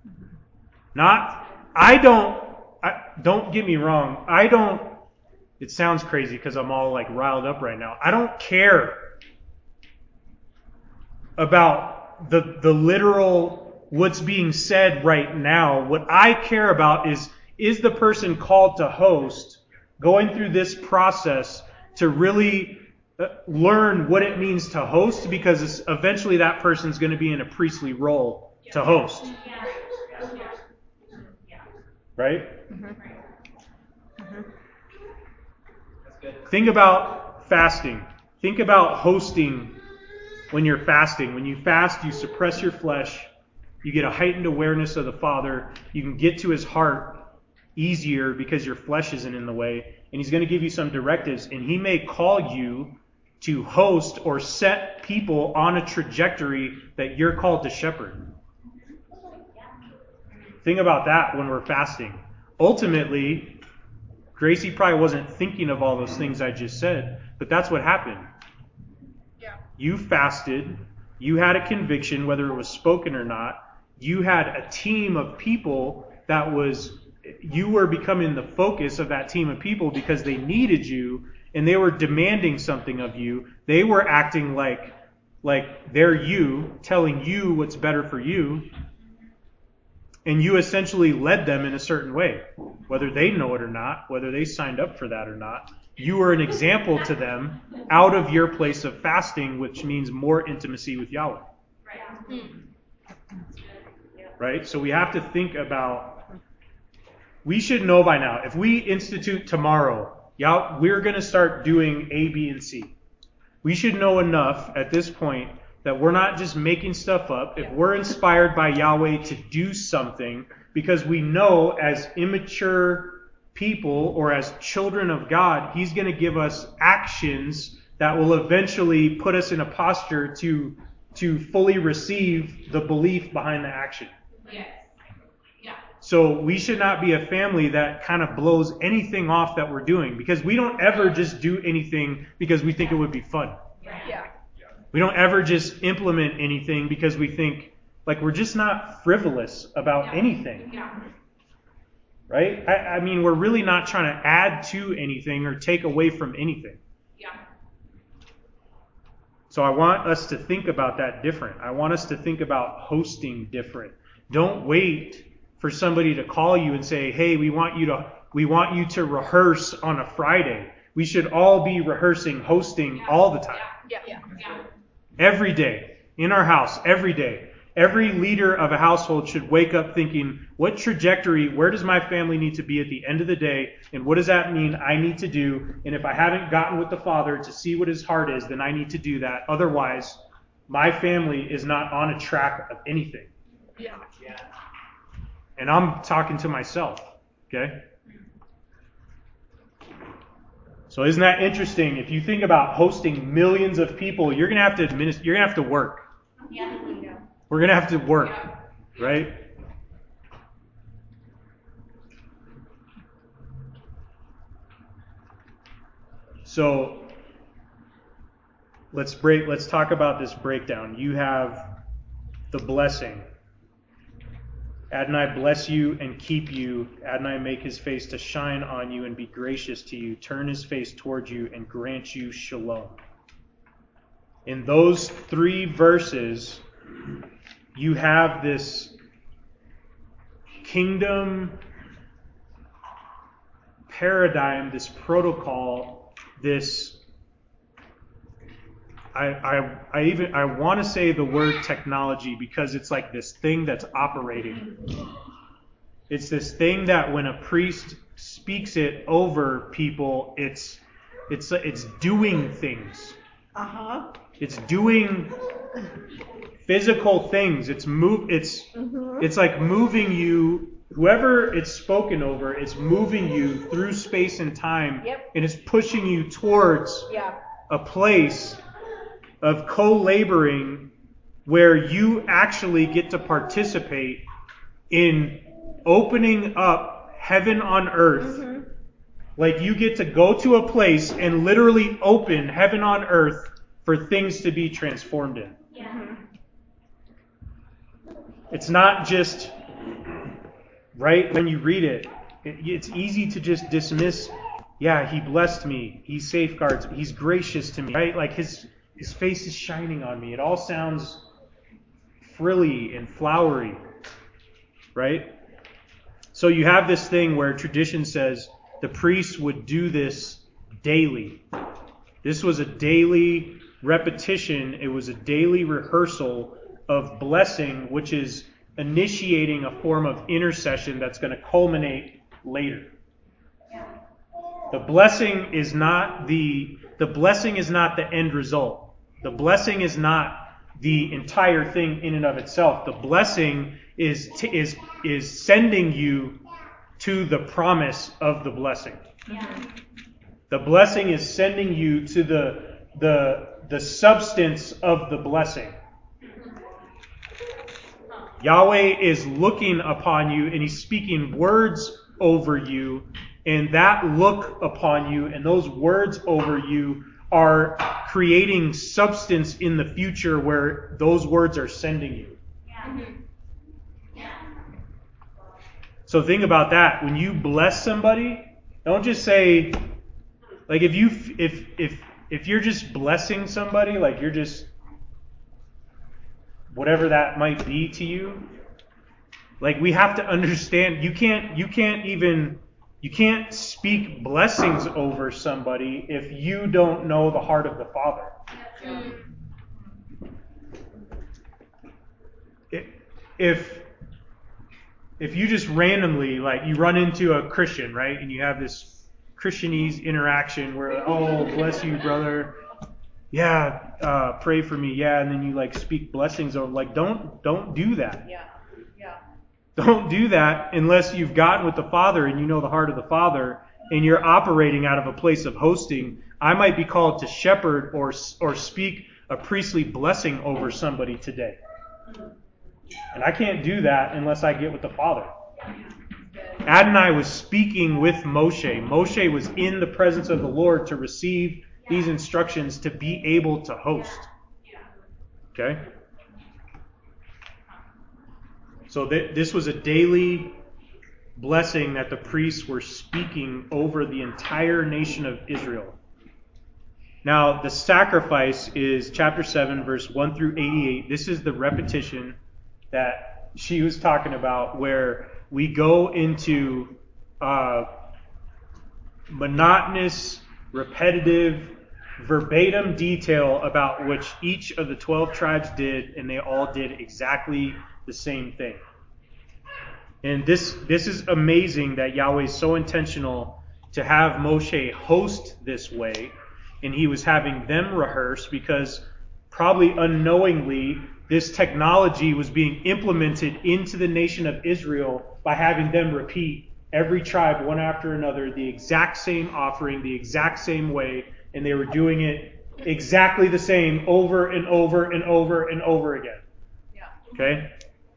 Don't get me wrong, it sounds crazy because I'm all like riled up right now. I don't care about the literal what's being said right now. What I care about is the person called to host going through this process to really learn what it means to host, because eventually that person's going to be in a priestly role to host. Right? Mm-hmm. Think about fasting. Think about hosting when you're fasting. When you fast, you suppress your flesh. You get a heightened awareness of the Father. You can get to His heart easier because your flesh isn't in the way. And He's going to give you some directives. And He may call you to host or set people on a trajectory that you're called to shepherd. Think about that when we're fasting. Ultimately, Gracie probably wasn't thinking of all those things I just said, but that's what happened. Yeah. You fasted. You had a conviction, whether it was spoken or not. You had a team of people you were becoming the focus of that team of people because they needed you and they were demanding something of you. They were acting like they're you, telling you what's better for you. And you essentially led them in a certain way, whether they know it or not, whether they signed up for that or not. You were an example to them out of your place of fasting, which means more intimacy with Yahweh. Right? So we have to think about, we should know by now, if we institute tomorrow, we're going to start doing A, B, and C. We should know enough at this point that we're not just making stuff up. If we're inspired by Yahweh to do something, because we know as immature people or as children of God, He's going to give us actions that will eventually put us in a posture to fully receive the belief behind the action. Yes. Yeah. So we should not be a family that kind of blows anything off that we're doing, because we don't ever just do anything because we think it would be fun. Yeah. We don't ever just implement anything because we think, like, we're just not frivolous about anything. Yeah. Right? I mean, we're really not trying to add to anything or take away from anything. Yeah. So I want us to think about that different. I want us to think about hosting different. Don't wait for somebody to call you and say, hey, we want you to rehearse on a Friday. We should all be rehearsing, hosting all the time. Yeah. Every day, in our house, every day. Every leader of a household should wake up thinking, what trajectory, where does my family need to be at the end of the day, and what does that mean I need to do? And if I haven't gotten with the Father to see what His heart is, then I need to do that. Otherwise, my family is not on a track of anything. Yeah. And I'm talking to myself, okay? So isn't that interesting? If you think about hosting millions of people, you're going to have to you're going to have to work. Yeah. We're going to have to work, right? So let's talk about this breakdown. You have the blessing. Adonai bless you and keep you. Adonai make His face to shine on you and be gracious to you. Turn His face towards you and grant you shalom. In those 3 verses, you have this kingdom paradigm, this protocol this, I want to say the word technology because it's like this thing that's operating. It's this thing that when a priest speaks it over people, it's doing things. It's doing physical things. It's like moving you. Whoever it's spoken over, it's moving you through space and time, and it's pushing you towards a place of co-laboring where you actually get to participate in opening up heaven on earth. Like you get to go to a place and literally open heaven on earth for things to be transformed in. It's not just, right, when you read it, it's easy to just dismiss, yeah, he blessed me, he safeguards me, he's gracious to me, right? Like his face is shining on me. It all sounds frilly and flowery, right? So you have this thing where tradition says the priests would do this daily. This was a daily repetition. It was a daily rehearsal of blessing, which is initiating a form of intercession that's going to culminate later. The blessing is not the end result. The blessing is not the entire thing in and of itself. The blessing is sending you to the promise of the blessing. The blessing is sending you to the substance of the blessing. Yahweh is looking upon you and he's speaking words over you, and that look upon you and those words over you are creating substance in the future where those words are sending you. So think about that. When you bless somebody, don't just say, like if you're just blessing somebody, like you're just whatever that might be to you, like we have to understand you can't speak blessings over somebody if you don't know the heart of the Father. If you just randomly, like you run into a Christian, right, and you have this Christianese interaction where, oh, bless you, brother. Yeah, pray for me. Yeah, and then you like speak blessings over. Like, don't do that. Yeah. Don't do that unless you've gotten with the Father and you know the heart of the Father and you're operating out of a place of hosting. I might be called to shepherd or speak a priestly blessing over somebody today. And I can't do that unless I get with the Father. Adonai was speaking with Moshe. Moshe was in the presence of the Lord to receive these instructions to be able to host. Okay? So this was a daily blessing that the priests were speaking over the entire nation of Israel. Now, the sacrifice is chapter 7, verse 1 through 88. This is the repetition that she was talking about, where we go into monotonous, repetitive, verbatim detail about which each of the 12 tribes did, and they all did exactly the same thing. And this is amazing that Yahweh is so intentional to have Moshe host this way, and he was having them rehearse because probably unknowingly this technology was being implemented into the nation of Israel by having them repeat every tribe one after another the exact same offering, the exact same way, and they were doing it exactly the same over and over and over and over again. Okay?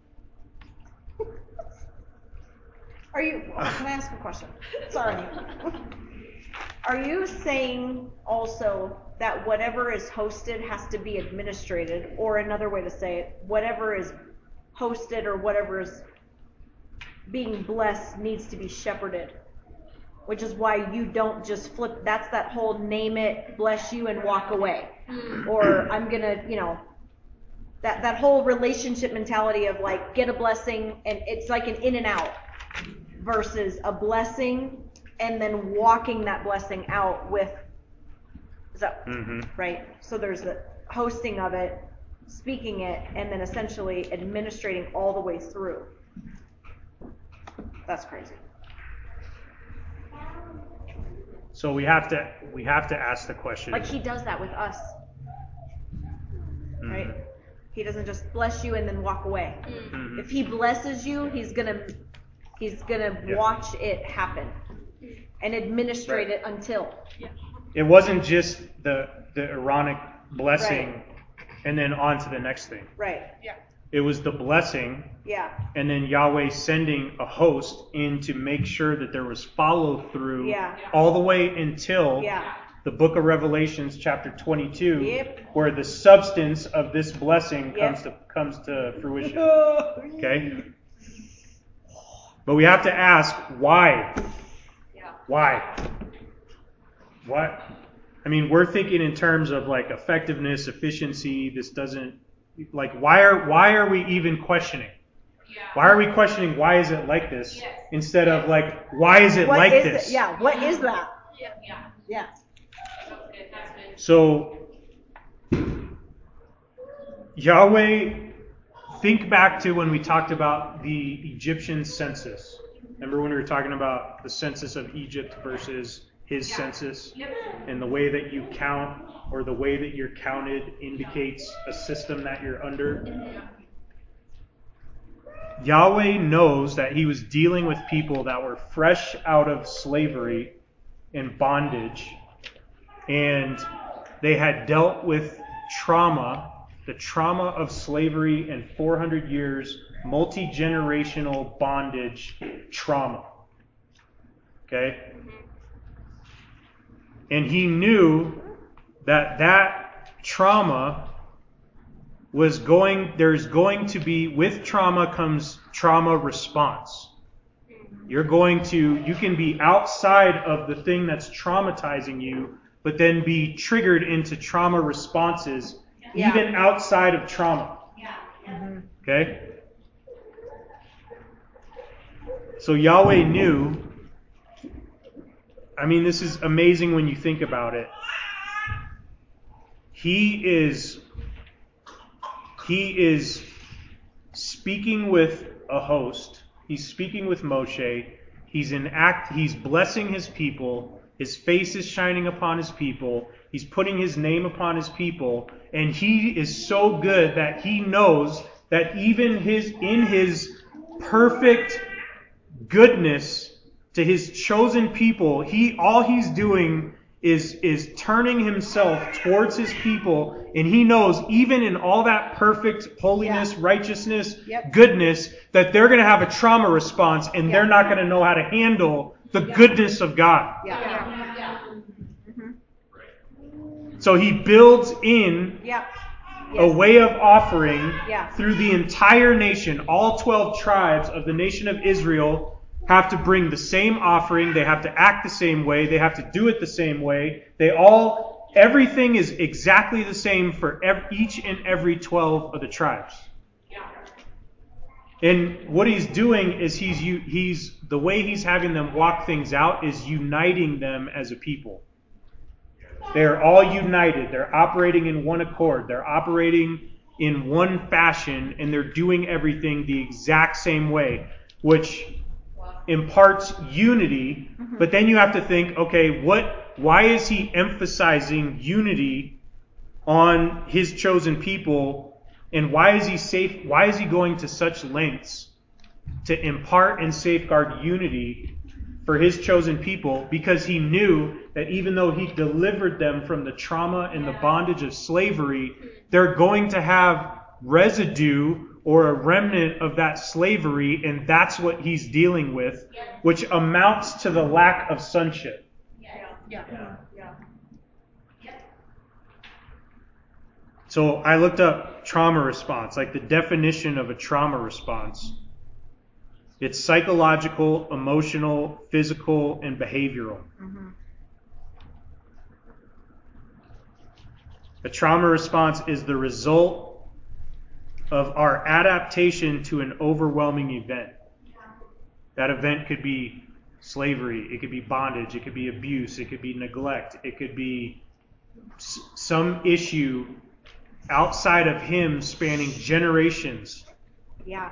Can I ask a question? Sorry. Are you saying also that whatever is hosted has to be administrated, or another way to say it, whatever is hosted or whatever is being blessed needs to be shepherded? Which is why you don't just flip. That's that whole name it, bless you, and walk away. Or I'm going to, that whole relationship mentality of like get a blessing and it's like an in and out versus a blessing and then walking that blessing out with Is that right? So there's the hosting of it, speaking it, and then essentially administrating all the way through. That's crazy. So we have to ask the question. Like he does that with us, right? He doesn't just bless you and then walk away. If he blesses you, he's gonna watch it happen and administrate it until. It wasn't just the Aaronic blessing and then on to the next thing. Right. Yeah. It was the blessing. Yeah. And then Yahweh sending a host in to make sure that there was follow through all the way until the book of Revelations chapter 22, where the substance of this blessing comes to fruition. Okay? But we have to ask why. Why? What? I mean, we're thinking in terms of like effectiveness, efficiency. This doesn't why are we even questioning? Why are we questioning why is it like this instead of like why is it like this? What is that? Yeah. So Yahweh, think back to when we talked about the Egyptian census. Remember when we were talking about the census of Egypt versus his census, and the way that you count or the way that you're counted indicates a system that you're under. Yahweh knows that he was dealing with people that were fresh out of slavery and bondage, and they had dealt with trauma, the trauma of slavery and 400 years multi-generational bondage trauma. Okay? And he knew that trauma was there's going to be, with trauma comes trauma response. You can be outside of the thing that's traumatizing you, but then be triggered into trauma responses, even outside of trauma. Okay? So Yahweh knew, I mean, this is amazing when you think about it. He is speaking with a host. He's speaking with Moshe. He's blessing his people. His face is shining upon his people. He's putting his name upon his people. And he is so good that he knows that even in his perfect goodness to his chosen people, all he's doing is turning himself towards his people, and he knows even in all that perfect holiness, righteousness, goodness, that they're going to have a trauma response, and they're not going to know how to handle the goodness of God. So he builds in a way of offering through the entire nation. All 12 tribes of the nation of Israel have to bring the same offering. They have to act the same way. They have to do it the same way. Everything is exactly the same for each and every 12 of the tribes. And what he's doing is the way he's having them walk things out is uniting them as a people. They're all united. They're operating in one accord. They're operating in one fashion, and they're doing everything the exact same way, which imparts unity. But then you have to think, okay, why is he emphasizing unity on his chosen people, and why is he going to such lengths to impart and safeguard unity for his chosen people? Because he knew that even though he delivered them from the trauma and the bondage of slavery, they're going to have residue or a remnant of that slavery, and that's what he's dealing with, which amounts to the lack of sonship. So I looked up trauma response, like the definition of a trauma response. It's psychological, emotional, physical, and behavioral. A trauma response is the result of our adaptation to an overwhelming event. That event could be slavery, it could be bondage, it could be abuse, it could be neglect, it could be some issue outside of him spanning generations. Yeah.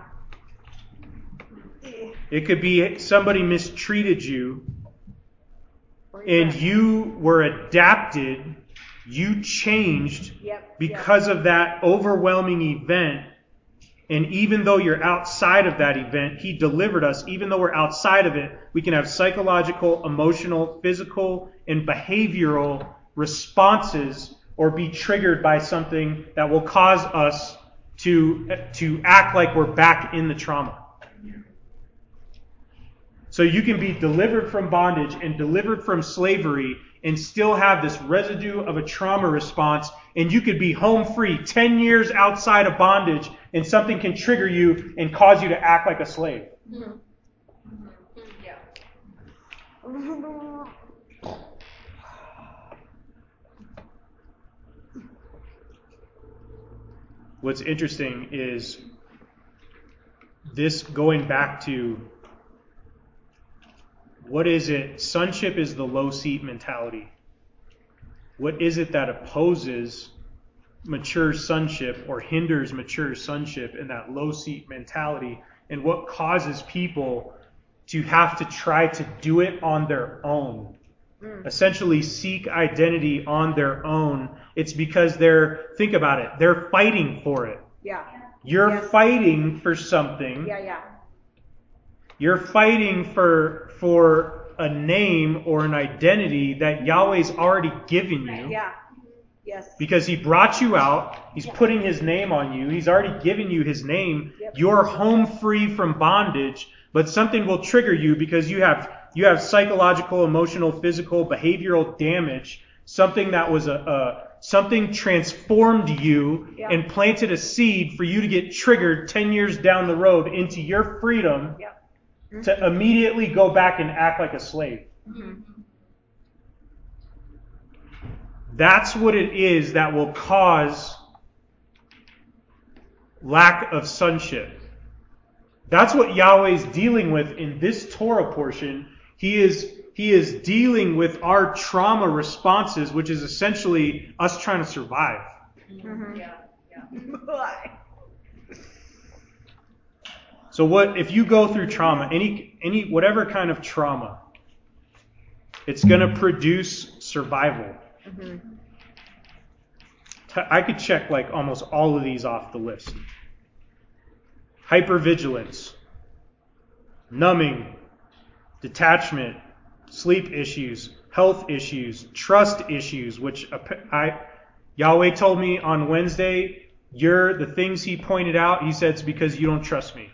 It could be somebody mistreated you and you were adapted, you changed because of that overwhelming event. And even though you're outside of that event, he delivered us. Even though we're outside of it, we can have psychological, emotional, physical, and behavioral responses or be triggered by something that will cause us to act like we're back in the trauma. So you can be delivered from bondage and delivered from slavery and still have this residue of a trauma response, and you could be home free 10 years outside of bondage, and something can trigger you and cause you to act like a slave. Mm-hmm. Yeah. What's interesting is this going back to what is it? Sonship is the low seat mentality. What is it that opposes mature sonship or hinders mature sonship in that low seat mentality? And what causes people to have to try to do it on their own? Essentially seek identity on their own. It's because think about it, they're fighting for it. Yeah. You're fighting for something. Yeah. You're fighting for a name or an identity that Yahweh's already given you. Yeah. Yes. Because he brought you out. He's putting his name on you. He's already given you his name. Yep. You're home free from bondage, but something will trigger you because you have psychological, emotional, physical, behavioral damage. Something that was something transformed you and planted a seed for you to get triggered 10 years down the road into your freedom. Yep. To immediately go back and act like a slave. Mm-hmm. That's what it is that will cause lack of sonship. That's what Yahweh's dealing with in this Torah portion. He is dealing with our trauma responses, which is essentially us trying to survive. Mm-hmm. Yeah. So what if you go through trauma, any whatever kind of trauma, it's going to produce survival. Mm-hmm. I could check like almost all of these off the list. Hypervigilance, numbing, detachment, sleep issues, health issues, trust issues, which Yahweh told me on Wednesday, the things he pointed out, he said it's because you don't trust me.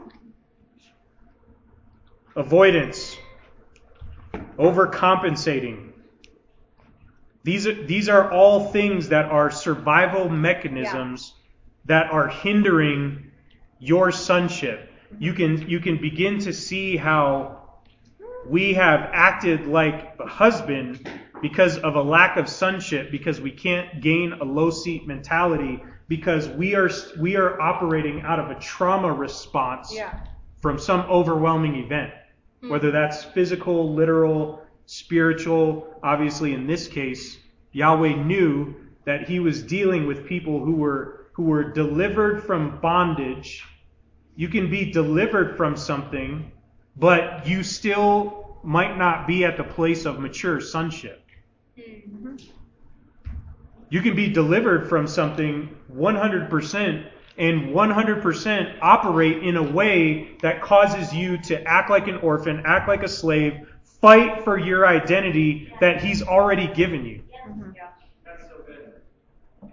Avoidance, overcompensating. These are all things that are survival mechanisms that are hindering your sonship. You can begin to see how we have acted like a husband because of a lack of sonship, because we can't gain a low seat mentality, because we are operating out of a trauma response from some overwhelming event. Whether that's physical, literal, spiritual. Obviously, in this case, Yahweh knew that he was dealing with people who were delivered from bondage. You can be delivered from something, but you still might not be at the place of mature sonship. Mm-hmm. You can be delivered from something 100%. And 100% operate in a way that causes you to act like an orphan, act like a slave, fight for your identity that he's already given you. Mm-hmm. That's so good.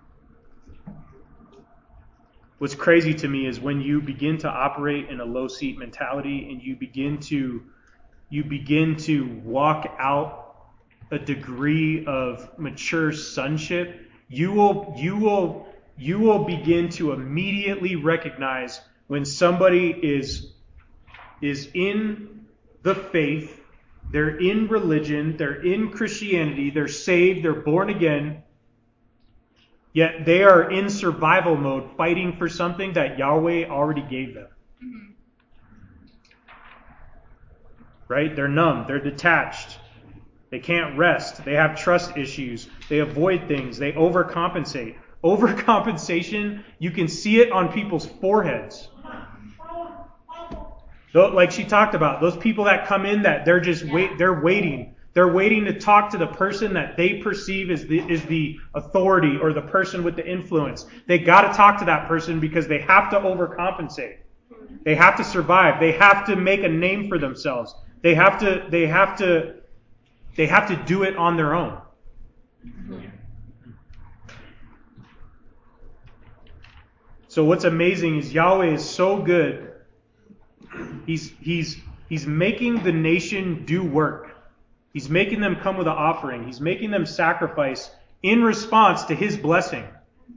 What's crazy to me is when you begin to operate in a low seat mentality and you begin to walk out a degree of mature sonship, you will begin to immediately recognize when somebody is in the faith, they're in religion, they're in Christianity, they're saved, they're born again, yet they are in survival mode fighting for something that Yahweh already gave them. Mm-hmm. Right? They're numb, they're detached. They can't rest. They have trust issues. They avoid things. They overcompensate. Overcompensation, you can see it on people's foreheads. Like she talked about, those people that come in that they're just they're waiting. They're waiting to talk to the person that they perceive is the authority or the person with the influence. They got to talk to that person because they have to overcompensate. They have to survive. They have to make a name for themselves. They have to do it on their own. So what's amazing is Yahweh is so good. He's making the nation do work. He's making them come with an offering. He's making them sacrifice in response to His blessing.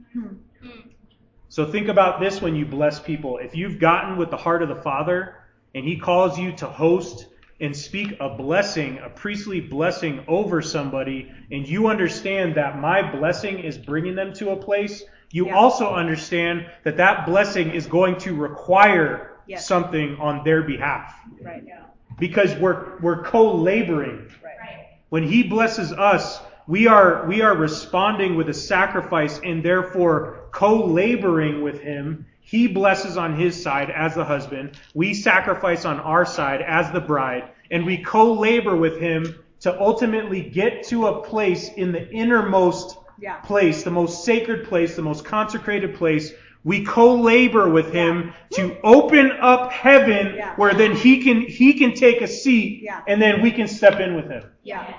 So think about this when you bless people. If you've gotten with the heart of the Father and He calls you to host and speak a blessing, a priestly blessing over somebody, and you understand that my blessing is bringing them to a place, you also understand that that blessing is going to require something on their behalf. Right. Yeah. Because we're co-laboring. Right. When He blesses us, we are responding with a sacrifice and therefore co-laboring with Him. He blesses on His side as the husband. We sacrifice on our side as the bride. And we co-labor with Him to ultimately get to a place in the innermost place, the most sacred place, the most consecrated place. We co-labor with Him to open up heaven where then He can take a seat and then we can step in with Him. Yeah.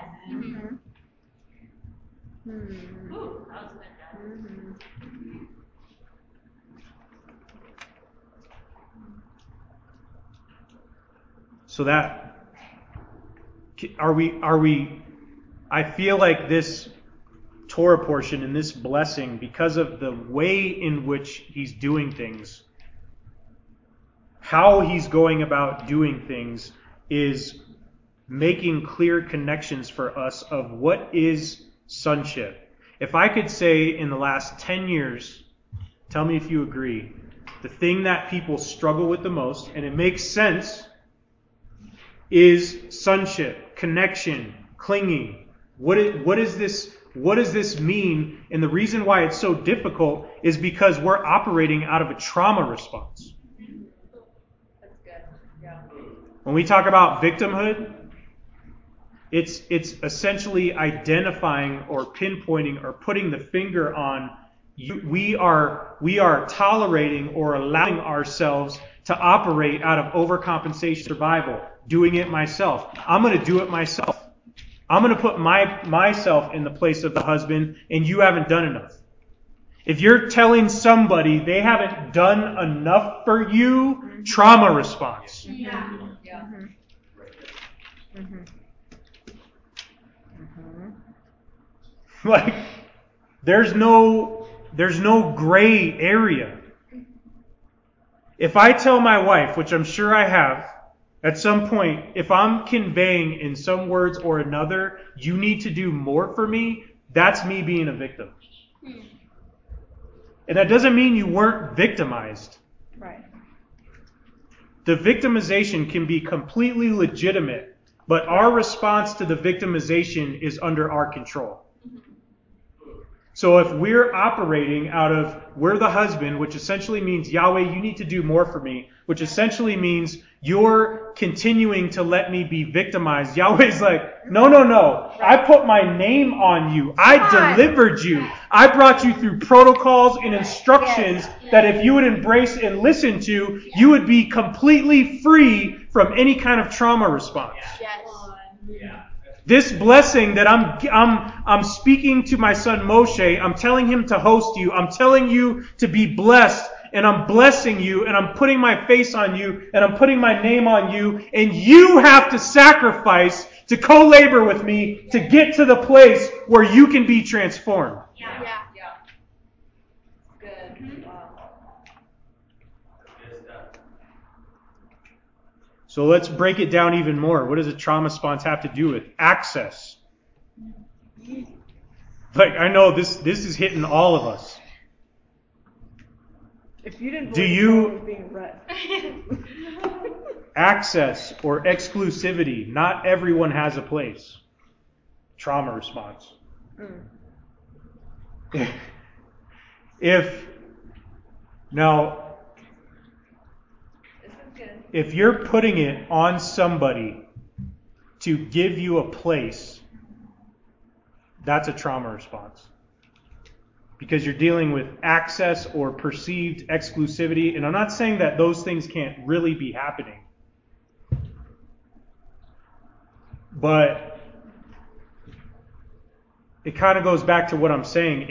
So that are we I feel like this Torah portion and this blessing, because of the way in which He's doing things, how He's going about doing things, is making clear connections for us of what is sonship. If I could say in the last 10 years, tell me if you agree, the thing that people struggle with the most, and it makes sense, is sonship, connection, clinging. What does this mean? And the reason why it's so difficult is because we're operating out of a trauma response. That's good. Yeah. When we talk about victimhood, it's essentially identifying or pinpointing or putting the finger on we are tolerating or allowing ourselves to operate out of overcompensation survival, doing it myself. I'm going to do it myself. I'm going to put myself in the place of the husband, and you haven't done enough. If you're telling somebody they haven't done enough for you, trauma response. Yeah. Like, there's no gray area. If I tell my wife, which I'm sure I have, at some point, if I'm conveying in some words or another, you need to do more for me, that's me being a victim. And that doesn't mean you weren't victimized. Right. The victimization can be completely legitimate, but our response to the victimization is under our control. So if we're operating out of, we're the husband, which essentially means, Yahweh, you need to do more for me, which essentially means you're continuing to let me be victimized. Yahweh's like, no. I put my name on you. I delivered you. I brought you through protocols and instructions that if you would embrace and listen to, you would be completely free from any kind of trauma response. This blessing that I'm speaking to my son Moshe, I'm telling him to host you, I'm telling you to be blessed, and I'm blessing you, and I'm putting my face on you, and I'm putting my name on you, and you have to sacrifice to co-labor with me to get to the place where you can be transformed. Yeah. Good. Wow. So let's break it down even more. What does a trauma response have to do with? Access. Like, I know this is hitting all of us. If you didn't Do believe you- it was being read. Access or exclusivity. Not everyone has a place. trauma response. Mm. If you're putting it on somebody to give you a place, that's a trauma response. Because you're dealing with access or perceived exclusivity. And I'm not saying that those things can't really be happening. But it kind of goes back to what I'm saying.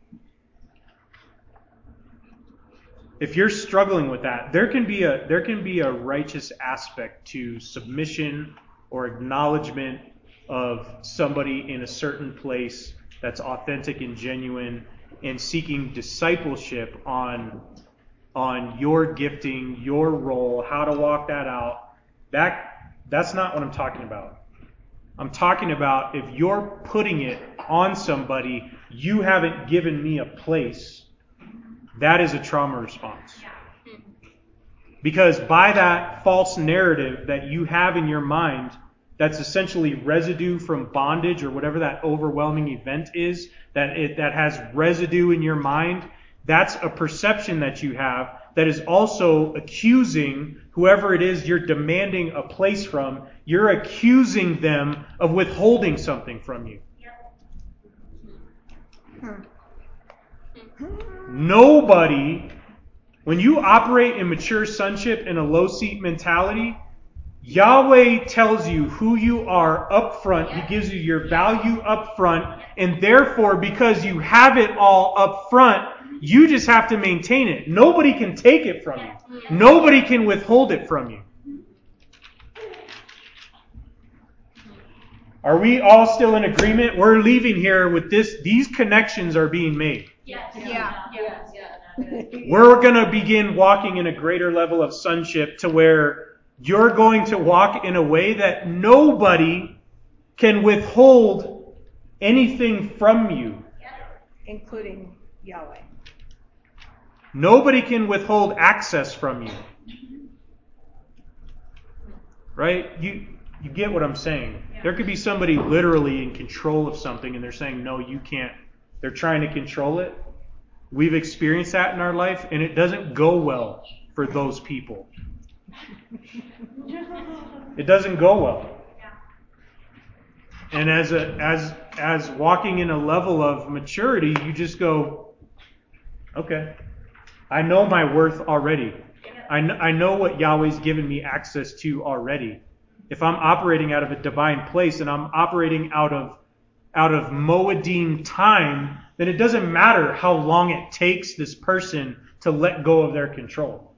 If you're struggling with that, there can be a righteous aspect to submission or acknowledgement of somebody in a certain place that's authentic and genuine, and seeking discipleship on your gifting, your role, how to walk that out. That's not what I'm talking about. I'm talking about if you're putting it on somebody, you haven't given me a place, that is a trauma response. Because by that false narrative that you have in your mind, that's essentially residue from bondage or whatever that overwhelming event is, that has residue in your mind, that's a perception that you have that is also accusing whoever it is you're demanding a place from, you're accusing them of withholding something from you. Nobody, when you operate in mature sonship in a low seat mentality, Yahweh tells you who you are up front. He gives you your value up front. And therefore, because you have it all up front, you just have to maintain it. Nobody can take it from you. Nobody can withhold it from you. Are we all still in agreement? We're leaving here with this. These connections are being made. Yeah. We're going to begin walking in a greater level of sonship to where you're going to walk in a way that nobody can withhold anything from you. Including Yahweh. Nobody can withhold access from you. Right? You get what I'm saying. There could be somebody literally in control of something and they're saying, no, you can't. They're trying to control it. We've experienced that in our life and it doesn't go well for those people. It doesn't go well. And as walking in a level of maturity, you just go, okay, I know my worth already. I know what Yahweh's given me access to already. If I'm operating out of a divine place and I'm operating out of Moedim time, then it doesn't matter how long it takes this person to let go of their control.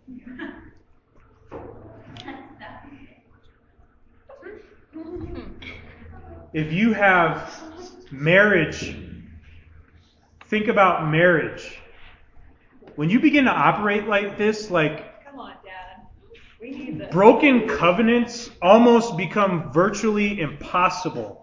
If you have marriage, think about marriage. When you begin to operate like this, like, come on, Dad. We need this. Broken covenants almost become virtually impossible.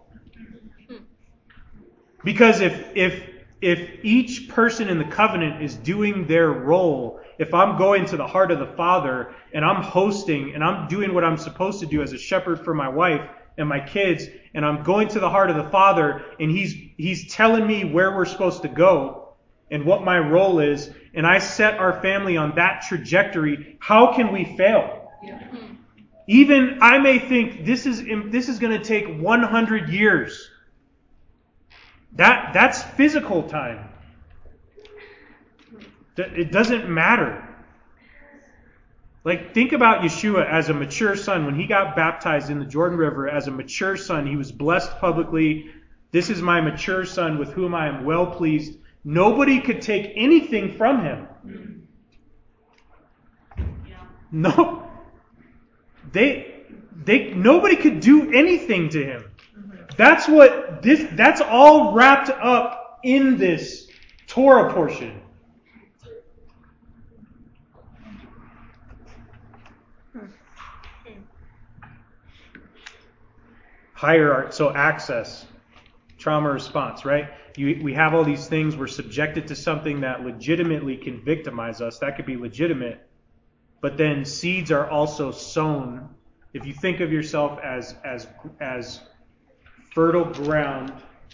Because if each person in the covenant is doing their role, if I'm going to the heart of the Father and I'm hosting and I'm doing what I'm supposed to do as a shepherd for my wife and my kids, and I'm going to the heart of the Father and He's telling me where we're supposed to go and what my role is, and I set our family on that trajectory, how can we fail? Even I may think this is going to take 100 years. That's physical time. It doesn't matter. Like, think about Yeshua as a mature son. When he got baptized in the Jordan River as a mature son, he was blessed publicly. This is my mature son with whom I am well pleased. Nobody could take anything from him. No. Nobody could do anything to him. That's all wrapped up in this Torah portion. Hierarchy, so access, trauma response, right? We have all these things. We're subjected to something that legitimately can victimize us. That could be legitimate. But then seeds are also sown. If you think of yourself as fertile ground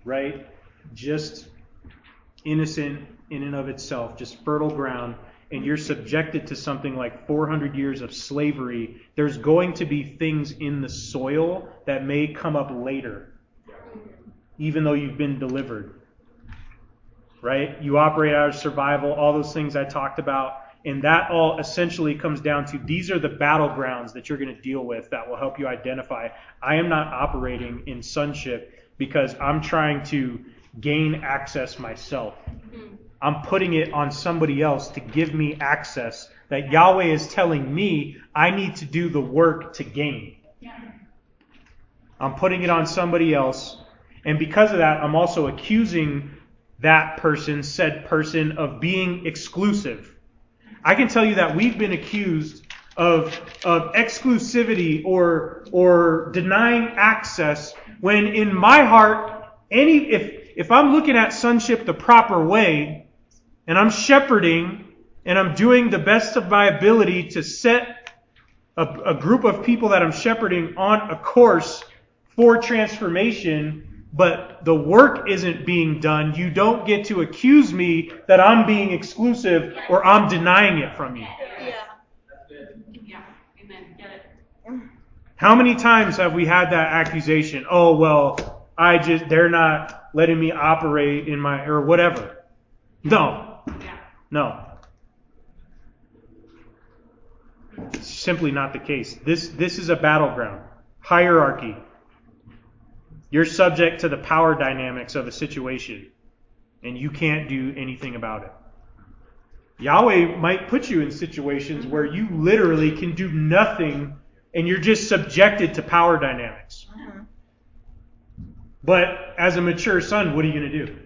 right? Just innocent in and of itself, just fertile ground, and you're subjected to something like 400 years of slavery, there's going to be things in the soil that may come up later, even though you've been delivered, right? You operate out of survival, all those things I talked about, and that all essentially comes down to these are the battlegrounds that you're going to deal with that will help you identify. I am not operating in sonship because I'm trying to gain access myself. I'm putting it on somebody else to give me access that Yahweh is telling me I need to do the work to gain. I'm putting it on somebody else, and because of that, I'm also accusing that person, said person, of being exclusive. I can tell you that we've been accused of exclusivity or denying access when in my heart, if I'm looking at sonship the proper way, and I'm shepherding, and I'm doing the best of my ability to set a group of people that I'm shepherding on a course for transformation, but the work isn't being done, you don't get to accuse me that I'm being exclusive or I'm denying it from you. Yeah. Amen. Get it. How many times have we had that accusation? Oh, well, they're not letting me operate in my, or whatever. No. It's simply not the case. This is a battleground. Hierarchy. You're subject to the power dynamics of a situation, and you can't do anything about it. Yahweh might put you in situations where you literally can do nothing, and you're just subjected to power dynamics. But as a mature son, what are you going to do?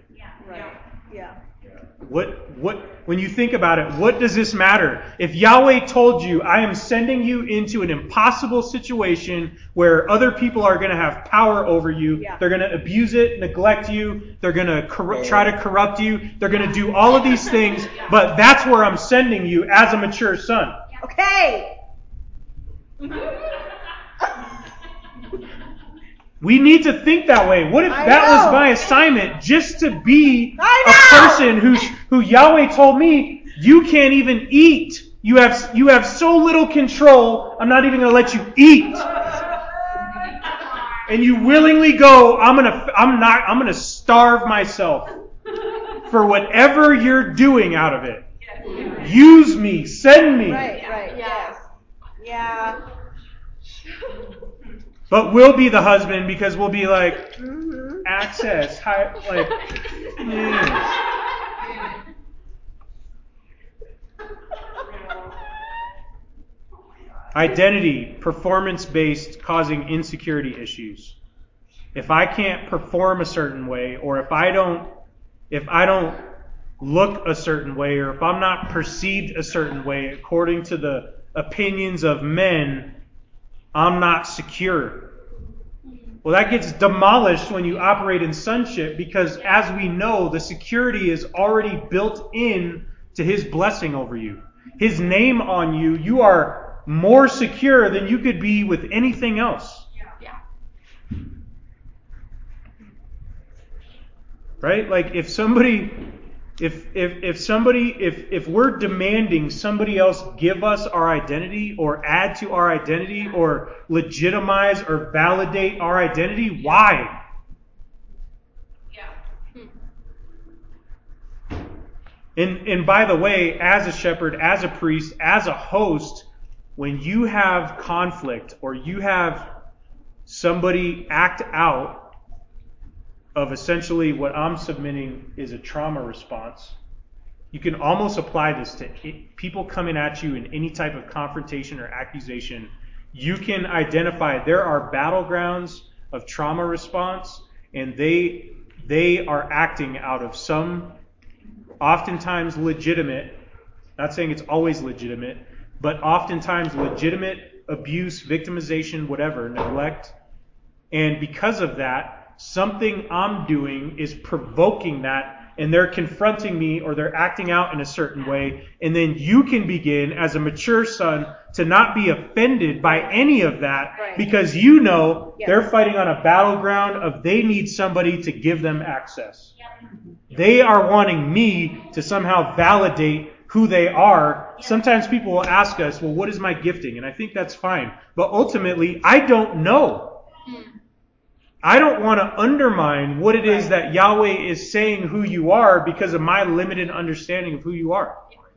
When you think about it, what does this matter? If Yahweh told you, I am sending you into an impossible situation where other people are going to have power over you, they're going to abuse it, neglect you, they're going to try to corrupt you, they're going to do all of these things, but that's where I'm sending you as a mature son. Okay. We need to think that way. What if that was my assignment, just to be a person who Yahweh told me, you can't even eat. You have so little control, I'm not even going to let you eat. And you willingly go, I'm going to starve myself for whatever you're doing out of it. Use me, send me. Right, yes. Yeah. But we'll be the husband because we'll be like, access, Identity, performance-based, causing insecurity issues. If I can't perform a certain way, or if I don't look a certain way, or if I'm not perceived a certain way according to the opinions of men, I'm not secure. Well, that gets demolished when you operate in sonship, because as we know, the security is already built in to His blessing over you. His name on you, you are more secure than you could be with anything else. Right? Like if we're demanding somebody else give us our identity or add to our identity or legitimize or validate our identity, why? And by the way, as a shepherd, as a priest, as a host, when you have conflict or you have somebody act out of essentially what I'm submitting is a trauma response, you can almost apply this to people coming at you in any type of confrontation or accusation. You can identify there are battlegrounds of trauma response, and they are acting out of some oftentimes legitimate, not saying it's always legitimate, but oftentimes legitimate abuse, victimization, whatever, neglect. And because of that, something I'm doing is provoking that and they're confronting me or they're acting out in a certain way. And then you can begin as a mature son to not be offended by any of that Right. because you know Yes. they're fighting on a battleground of they need somebody to give them access. They are wanting me to somehow validate who they are. Sometimes people will ask us, well, what is my gifting? And I think that's fine. But ultimately, I don't know. I don't want to undermine what it is that Yahweh is saying who you are because of my limited understanding of who you are.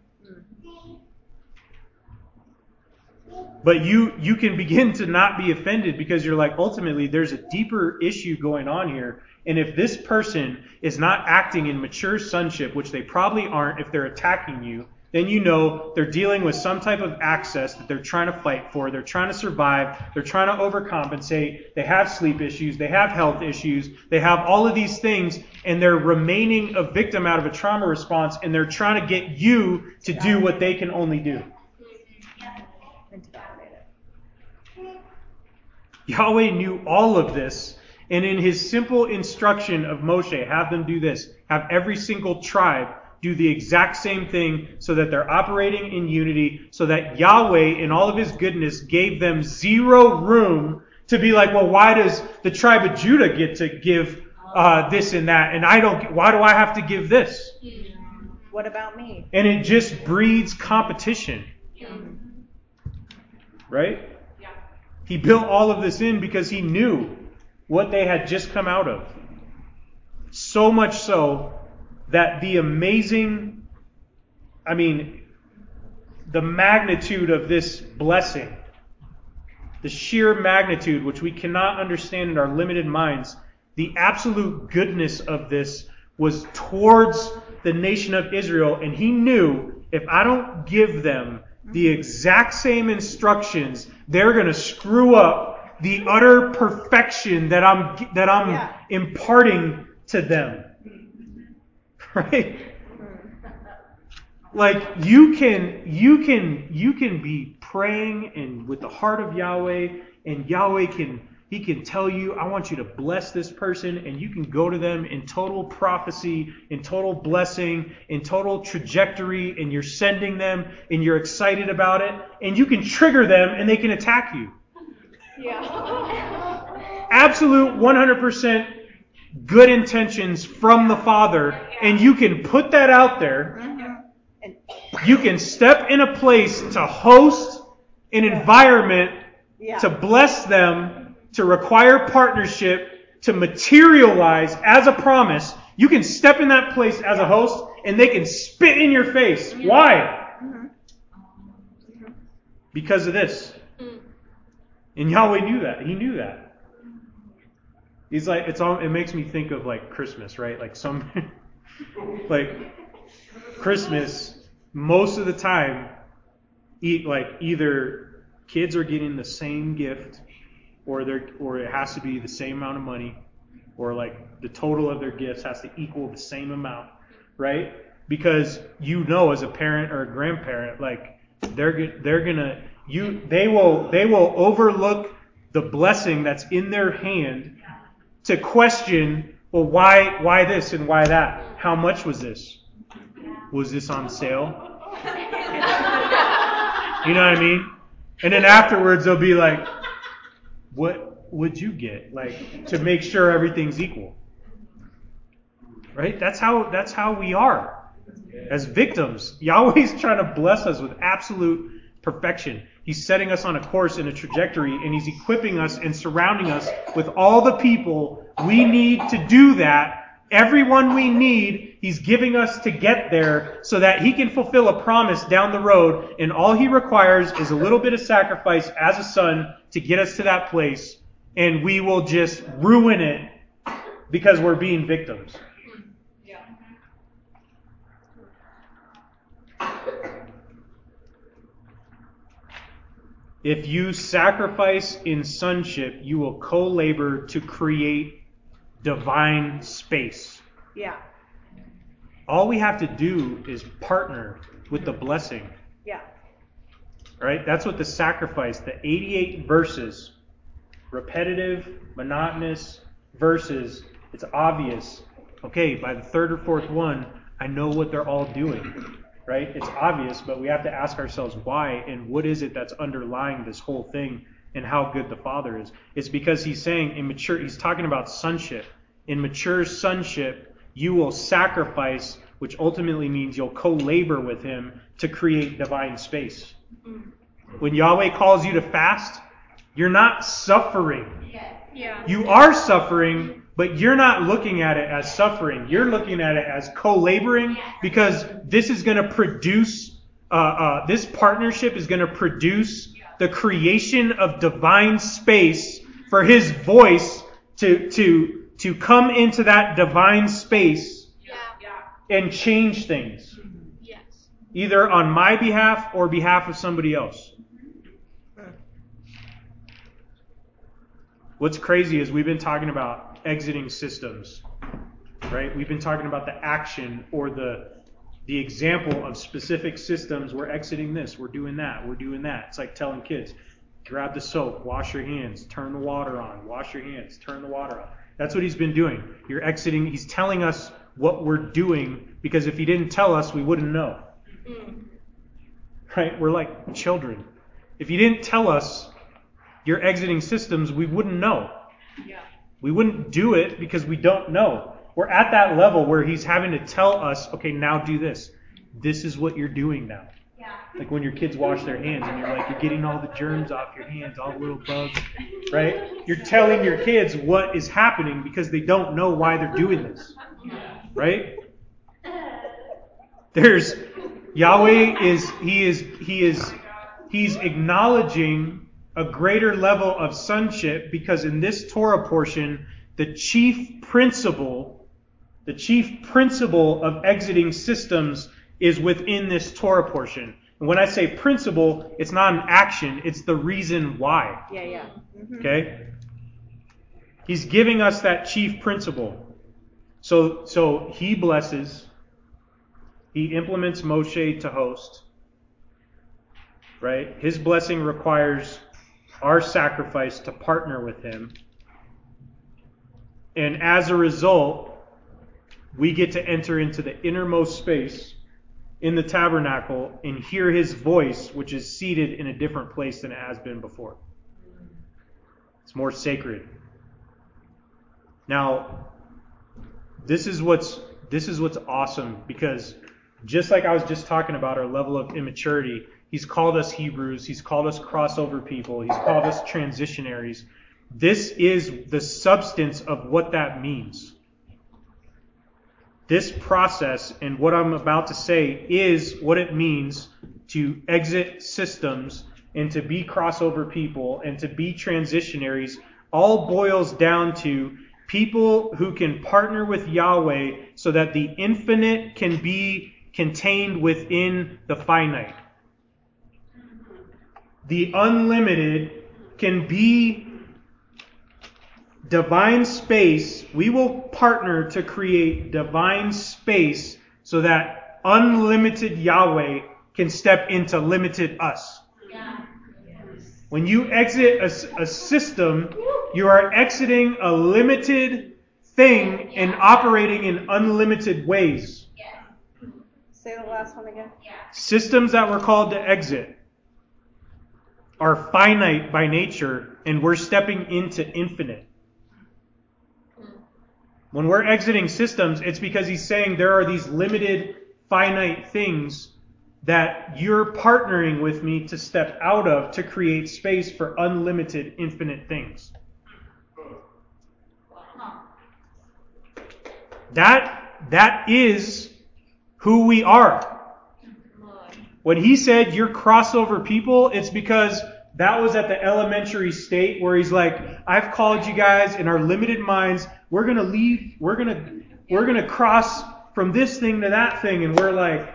But you can begin to not be offended because you're like, ultimately, there's a deeper issue going on here. And if this person is not acting in mature sonship, which they probably aren't if they're attacking you, then you know they're dealing with some type of access that they're trying to fight for. They're trying to survive. They're trying to overcompensate. They have sleep issues. They have health issues. They have all of these things, and they're remaining a victim out of a trauma response, and they're trying to get you to do what they can only do. Yahweh knew all of this, and in his simple instruction of Moshe, have them do this, have every single tribe do the exact same thing so that they're operating in unity, so that Yahweh, in all of his goodness, gave them zero room to be like, well, why does the tribe of Judah get to give this and that, and why do I have to give this? What about me? And it just breeds competition. Right? He built all of this in because he knew what they had just come out of. So much so that the magnitude of this blessing, the sheer magnitude, which we cannot understand in our limited minds, the absolute goodness of this was towards the nation of Israel. And he knew, if I don't give them the exact same instructions, they're going to screw up the utter perfection that I'm imparting to them. Right? Like you can be praying and with the heart of Yahweh, and Yahweh can tell you, I want you to bless this person, and you can go to them in total prophecy, in total blessing, in total trajectory, and you're sending them, and you're excited about it, and you can trigger them, and they can attack you. Absolute 100% good intentions from the Father, and you can put that out there. You can step in a place to host an environment, to bless them, to require partnership, to materialize as a promise. You can step in that place as a host, and they can spit in your face. Why? Because of this. And Yahweh knew that. He knew that. He's like, it makes me think of like Christmas, right? Like Christmas, most of the time, either kids are getting the same gift, or it has to be the same amount of money, or like the total of their gifts has to equal the same amount, right? Because as a parent or a grandparent, like they will overlook the blessing that's in their hand to question, well, why this and why that? How much was this? Was this on sale? You know what I mean? And then afterwards they'll be like, what would you get? Like, to make sure everything's equal. Right? That's how we are as victims. Yahweh's trying to bless us with absolute perfection. He's setting us on a course and a trajectory, and he's equipping us and surrounding us with all the people we need to do that. Everyone we need, he's giving us to get there so that he can fulfill a promise down the road, and all he requires is a little bit of sacrifice as a son to get us to that place, and we will just ruin it because we're being victims. If you sacrifice in sonship, you will co-labor to create divine space. Yeah. All we have to do is partner with the blessing. Yeah. Right? That's what the sacrifice, the 88 verses, repetitive, monotonous verses, it's obvious. Okay, by the third or fourth one, I know what they're all doing, right? It's obvious, but we have to ask ourselves why and what is it that's underlying this whole thing and how good the Father is. It's because he's saying he's talking about sonship. In mature sonship, you will sacrifice, which ultimately means you'll co-labor with him to create divine space. When Yahweh calls you to fast, you're not suffering. Yeah. You are suffering, but you're not looking at it as suffering. You're looking at it as co-laboring, because this is going to produce, this partnership is going to produce the creation of divine space for his voice to come into that divine space and change things. Either on my behalf or behalf of somebody else. What's crazy is we've been talking about exiting systems, right? We've been talking about the action or the example of specific systems. We're exiting this, we're doing that, we're doing that. It's like telling kids, grab the soap, wash your hands, turn the water on, wash your hands, turn the water on. That's what he's been doing. You're exiting, he's telling us what we're doing, because if he didn't tell us, we wouldn't know. Right? We're like children. If he didn't tell us you're exiting systems, we wouldn't know. We wouldn't do it because we don't know. We're at that level where he's having to tell us, okay, now do this. This is what you're doing now. Like when your kids wash their hands and you're like, you're getting all the germs off your hands, all the little bugs, right? You're telling your kids what is happening because they don't know why they're doing this, right? He's acknowledging a greater level of sonship, because in this Torah portion, the chief principle of exiting systems is within this Torah portion. And when I say principle, it's not an action, it's the reason why. Okay? He's giving us that chief principle. So he blesses, he implements Moshe to host, right? His blessing requires our sacrifice to partner with him. And as a result, we get to enter into the innermost space in the tabernacle and hear his voice, which is seated in a different place than it has been before. It's more sacred. Now, this is what's awesome, because just like I was just talking about our level of immaturity, he's called us Hebrews, he's called us crossover people, he's called us transitionaries. This is the substance of what that means. This process and what I'm about to say is what it means to exit systems and to be crossover people and to be transitionaries. All boils down to people who can partner with Yahweh so that the infinite can be contained within the finite. The unlimited can be divine space. We will partner to create divine space so that unlimited Yahweh can step into limited us. When you exit a system, you are exiting a limited thing and operating in unlimited ways. Say the last one again. Systems that we're called to exit are finite by nature, and we're stepping into infinite. When we're exiting systems, it's because he's saying there are these limited, finite things that you're partnering with me to step out of to create space for unlimited, infinite things. That is who we are. When he said you're crossover people, it's because that was at the elementary state where he's like, I've called you guys in our limited minds. We're going to leave. We're going to cross from this thing to that thing. And we're like,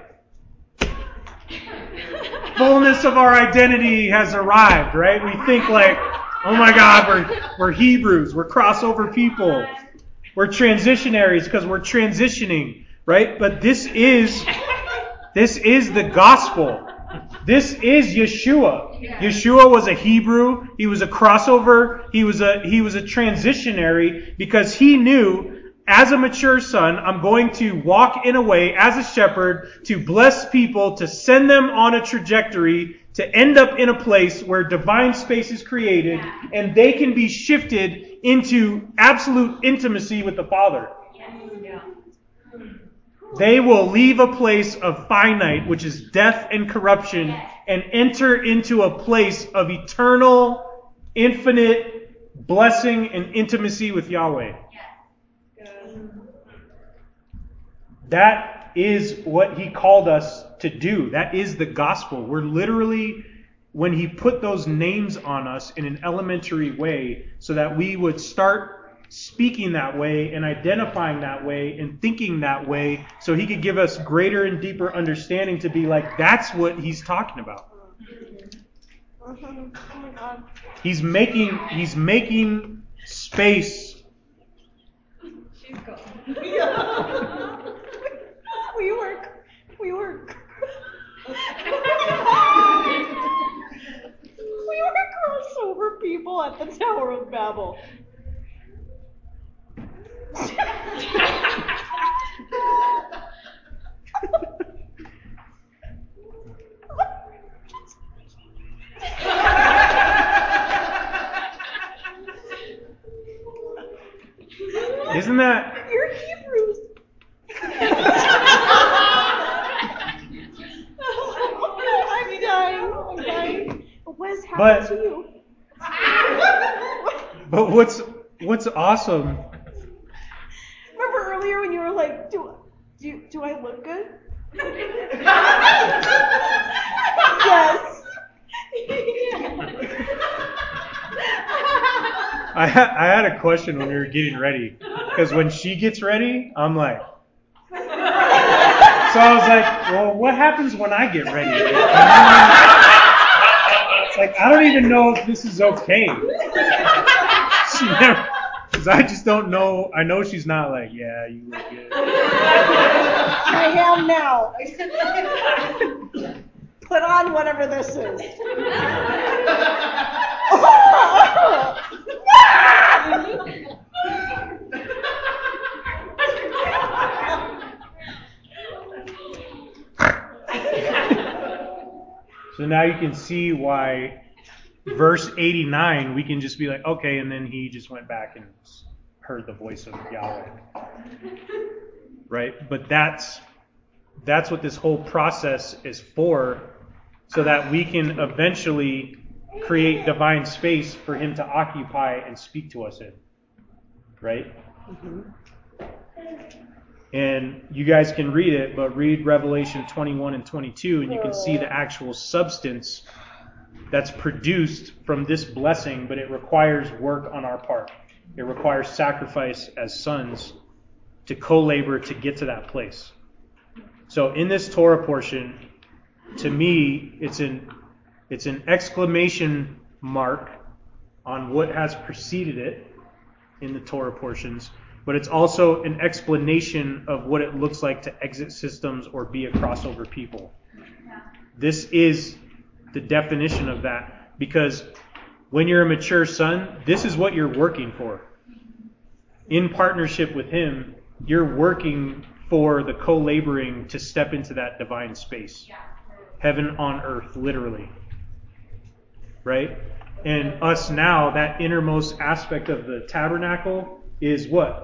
fullness of our identity has arrived, right? We think like, oh my God, we're Hebrews. We're crossover people. We're transitionaries because we're transitioning, right? But this is the gospel. This is Yeshua. Yeshua was a Hebrew. He was a crossover. He was a transitionary because he knew as a mature son, I'm going to walk in a way as a shepherd to bless people, to send them on a trajectory, to end up in a place where divine space is created and they can be shifted into absolute intimacy with the Father. They will leave a place of finite, which is death and corruption, and enter into a place of eternal, infinite blessing and intimacy with Yahweh. That is what He called us to do. That is the gospel. We're literally, when He put those names on us in an elementary way so that we would start speaking that way and identifying that way and thinking that way so He could give us greater and deeper understanding to be like, that's what He's talking about. He's making space. We work. We work crossover people at the Tower of Babel. Isn't that... You're Hebrews. I'm dying. Wes, happened to you? But what's awesome... Remember earlier when you were like, do I look good? Yes. I had a question when we were getting ready. Because when she gets ready, I'm like... So I was like, well, what happens when I get ready? It's like, I don't even know if this is okay. Because I just don't know. I know she's not like, yeah, you look good. I am now. Put on whatever this is. So now you can see why verse 89, we can just be like, okay, and then he just went back and heard the voice of Yahweh. Right? But that's what this whole process is for, so that we can eventually create divine space for Him to occupy and speak to us in. Right? Mm-hmm. And you guys can read it, but read Revelation 21 and 22, and you can see the actual substance that's produced from this blessing, but it requires work on our part. It requires sacrifice as sons to co-labor to get to that place. So in this Torah portion, to me, it's an exclamation mark on what has preceded it in the Torah portions, but it's also an explanation of what it looks like to exit systems or be a crossover people. This is the definition of that, because when you're a mature son, this is what you're working for. In partnership with Him, you're working for the co-laboring to step into that divine space. Heaven on earth, literally. Right? And us now, that innermost aspect of the tabernacle is what?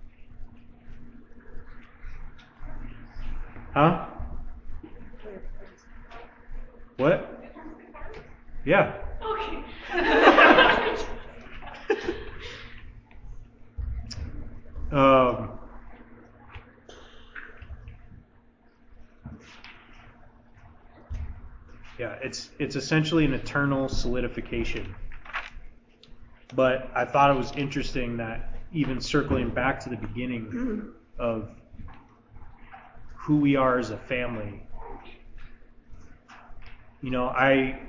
Huh? What? Yeah. Okay. Yeah, it's essentially an eternal solidification. But I thought it was interesting that even circling back to the beginning of who we are as a family, you know, I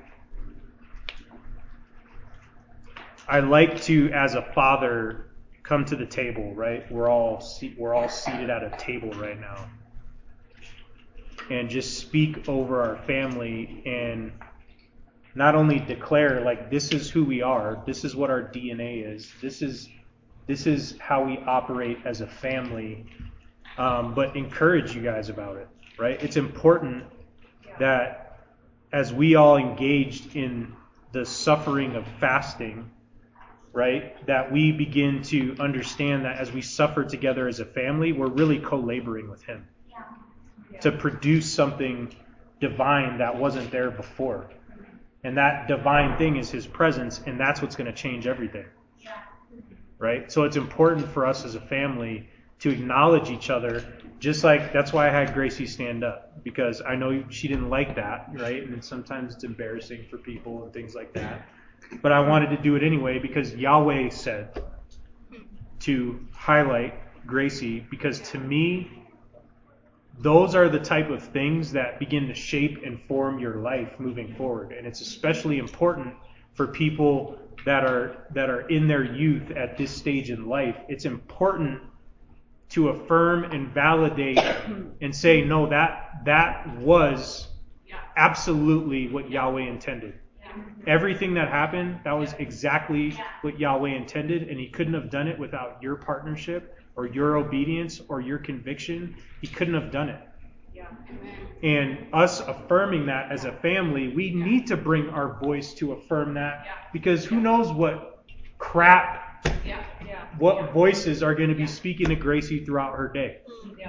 like to, as a father, come to the table, right? We're all seated at a table right now, and just speak over our family and not only declare, like, this is who we are, this is what our DNA is, this is This is how we operate as a family. But encourage you guys about it, right? It's important that as we all engaged in the suffering of fasting, right, that we begin to understand that as we suffer together as a family, we're really co-laboring with him to produce something divine that wasn't there before. And that divine thing is his presence, and that's what's going to change everything. Right? So it's important for us as a family to acknowledge each other, just like that's why I had Gracie stand up, because I know she didn't like that, right? And sometimes it's embarrassing for people and things like that. But I wanted to do it anyway because Yahweh said to highlight Gracie, because to me, those are the type of things that begin to shape and form your life moving forward. And it's especially important for people that are in their youth at this stage in life. It's important to affirm and validate and say, no, that was absolutely what Yahweh intended. Everything that happened, that was exactly what Yahweh intended, and he couldn't have done it without your partnership or your obedience or your conviction. He couldn't have done it. And us affirming that as a family, we need to bring our voice to affirm that, because who knows what crap, what voices are going to be speaking to Gracie throughout her day.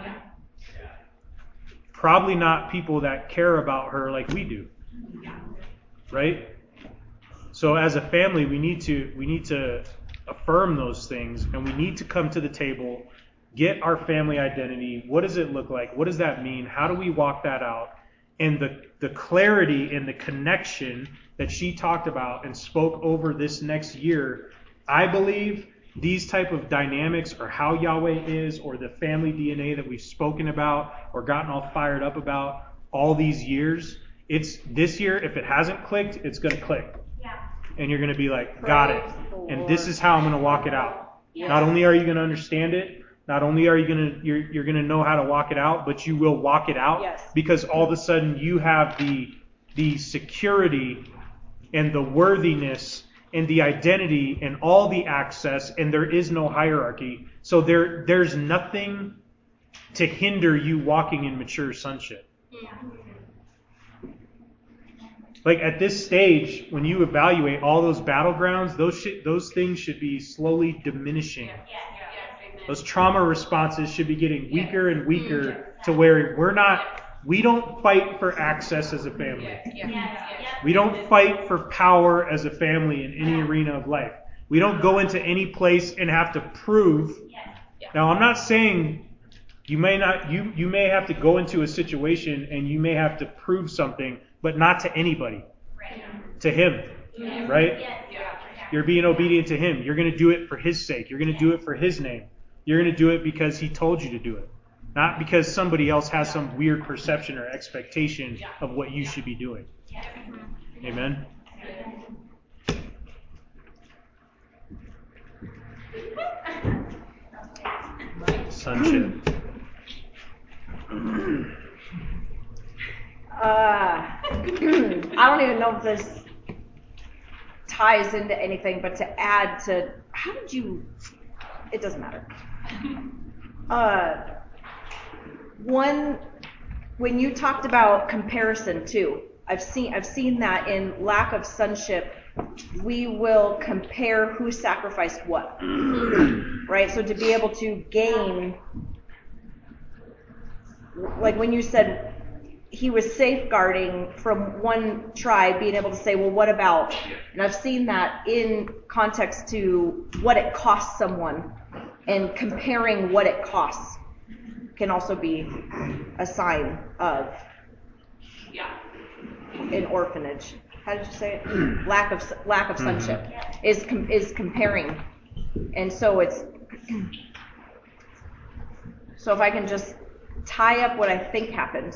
Probably not people that care about her like we do. Right? So as a family, we need to affirm those things, and we need to come to the table, get our family identity. What does it look like? What does that mean? How do we walk that out? And the clarity and the connection that she talked about and spoke over this next year, I believe these type of dynamics, or how Yahweh is, or the family DNA that we've spoken about or gotten all fired up about all these years, it's this year, if it hasn't clicked, it's going to click. And you're going to be like, got it. And this is how I'm going to walk it out. Not only are you going to understand it, not only are you going to you're going to know how to walk it out, but you will walk it out, because all of a sudden you have the security and the worthiness and the identity and all the access, and there is no hierarchy. So there's nothing to hinder you walking in mature sonship. Like at this stage, when you evaluate all those battlegrounds, those things should be slowly diminishing. Those trauma responses should be getting weaker and weaker to where we don't fight for access as a family. We don't fight for power as a family in any arena of life. We don't go into any place and have to prove. Now, I'm not saying you may have to go into a situation and you may have to prove something, but not to anybody. To him, right? You're being obedient to him. You're going to do it for his sake. You're going to do it for his name. You're going to do it because he told you to do it. Not because somebody else has some weird perception or expectation of what you should be doing. Amen? Sonship. I don't even know if this ties into anything, but to add to, it doesn't matter. When you talked about comparison too, I've seen that in lack of sonship, we will compare who sacrificed what, right? So to be able to gain, like when you said he was safeguarding from one tribe, being able to say, well, what about? And I've seen that in context to what it costs someone, and comparing what it costs can also be a sign of an orphanage. How did you say it? Lack of sonship is comparing, and so it's. So if I can just tie up what I think happened.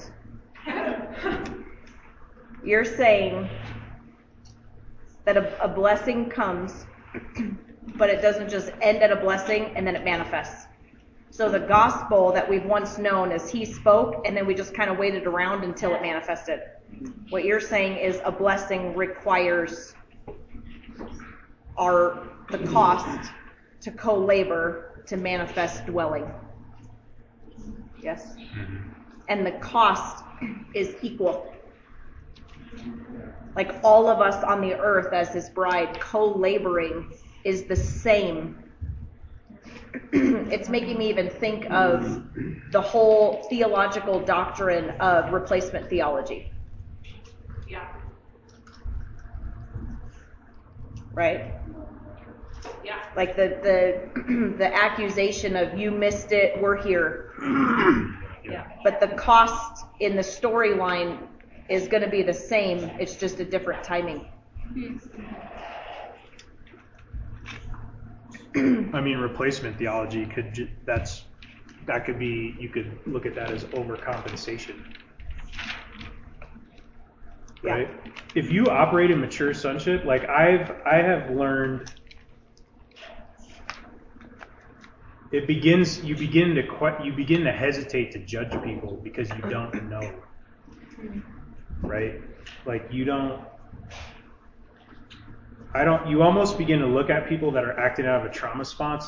You're saying that a blessing comes, but it doesn't just end at a blessing and then it manifests. So the gospel that we've once known is he spoke and then we just kind of waited around until it manifested. What you're saying is a blessing requires the cost to co-labor to manifest dwelling. Yes? And the cost is equal. Like all of us on the earth as his bride co-laboring is the same. It's making me even think of the whole theological doctrine of replacement theology. Yeah. Right? Yeah. Like the accusation of you missed it, we're here. Yeah. But the cost in the storyline is going to be the same. It's just a different timing. I mean, replacement theology that could be, you could look at that as overcompensation. Right? Yeah. If you operate in mature sonship, like I have learned, you begin to hesitate to judge people because you don't know. Right? Like you almost begin to look at people that are acting out of a trauma response.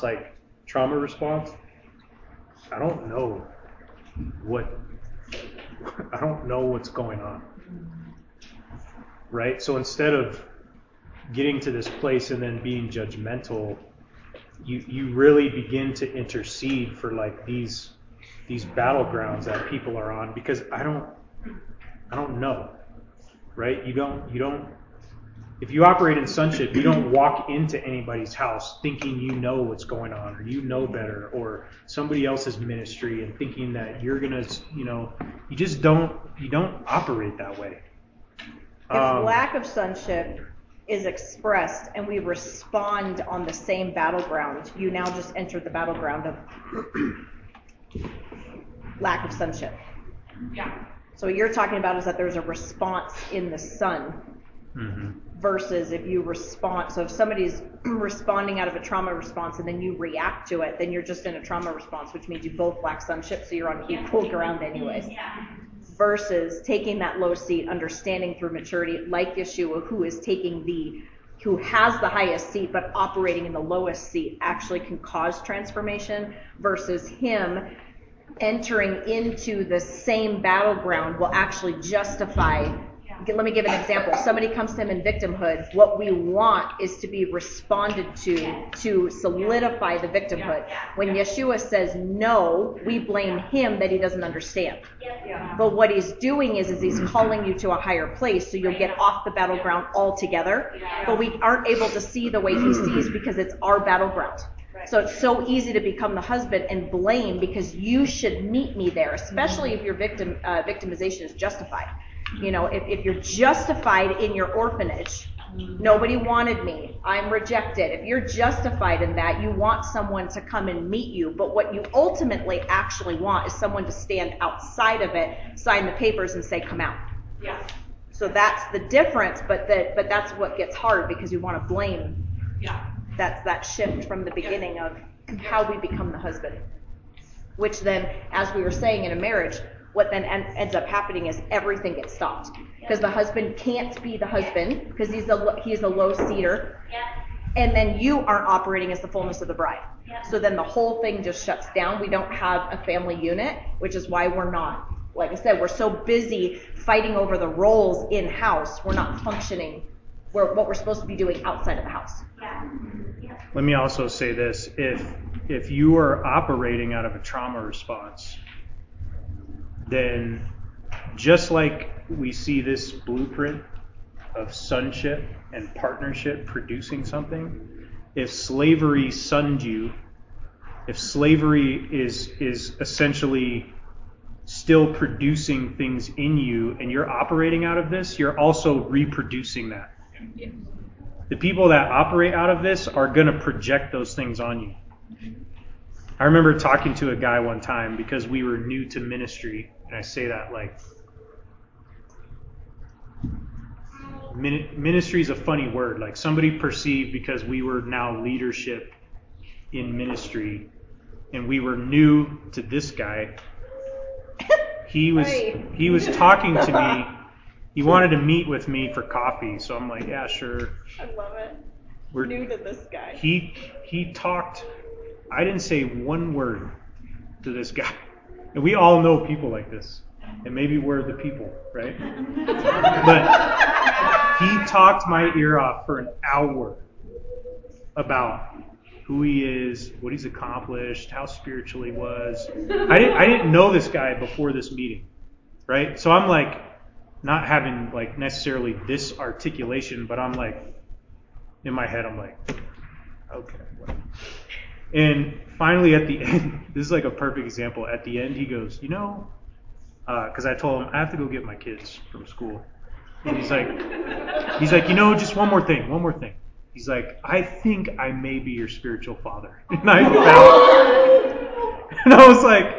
I don't know what's going on. Right? So instead of getting to this place and then being judgmental, you really begin to intercede for like these battlegrounds that people are on, because I don't know. Right? You don't if you operate in sonship, you don't walk into anybody's house thinking you know what's going on, or you know better, or somebody else's ministry and thinking that you're gonna, you just don't operate that way. If lack of sonship is expressed and we respond on the same battleground, you now just entered the battleground of lack of sonship. Yeah. So what you're talking about is that there's a response in the son. Versus if you respond, so if somebody's responding out of a trauma response and then you react to it, then you're just in a trauma response, which means you both lack sonship, so you're on equal ground anyways. Versus taking that low seat, understanding through maturity, like Yeshua, who has the highest seat but operating in the lowest seat, actually can cause transformation, versus him entering into the same battleground will actually justify. Let me give an example. Somebody comes to him in victimhood. What we want is to be responded to solidify the victimhood. When Yeshua says no, we blame him that he doesn't understand. But what he's doing is he's calling you to a higher place, so you'll get off the battleground altogether. But we aren't able to see the way he sees because it's our battleground. So it's so easy to become the husband and blame because you should meet me there, especially if your victimization is justified. If you're justified in your orphanage, nobody wanted me, I'm rejected. If you're justified in that, you want someone to come and meet you. But what you ultimately actually want is someone to stand outside of it, sign the papers, and say, come out. Yeah. So that's the difference, but that's what gets hard because you want to blame. Yeah. That's that shift from the beginning of how we become the husband. Which then, as we were saying in a marriage, what then ends up happening is everything gets stopped because the husband can't be the husband because he's a low seater, and then you aren't operating as the fullness of the bride. So then the whole thing just shuts down. We don't have a family unit, which is why we're not, like I said, we're so busy fighting over the roles in house. We're not functioning what we're supposed to be doing outside of the house. Let me also say this: if you are operating out of a trauma response, then just like we see this blueprint of sonship and partnership producing something, if slavery sunned you, if slavery is essentially still producing things in you and you're operating out of this, you're also reproducing that. The people that operate out of this are going to project those things on you. I remember talking to a guy one time because we were new to ministry, and I say that like ministry is a funny word. Like somebody perceived because we were now leadership in ministry and we were new to this guy. He was talking to me. He wanted to meet with me for coffee, so I'm like, yeah, sure. I love it. New to this guy. He talked. I didn't say one word to this guy, and we all know people like this, and maybe we're the people, right? But he talked my ear off for an hour about who he is, what he's accomplished, how spiritual he was. I didn't know this guy before this meeting, right? So I'm like not having like necessarily this articulation, but I'm like in my head I'm like, okay, whatever. And finally at the end, this is like a perfect example. At the end he goes, because I told him I have to go get my kids from school, and he's like, just one more thing. He's like, I think I may be your spiritual father. And I fell. And I was like,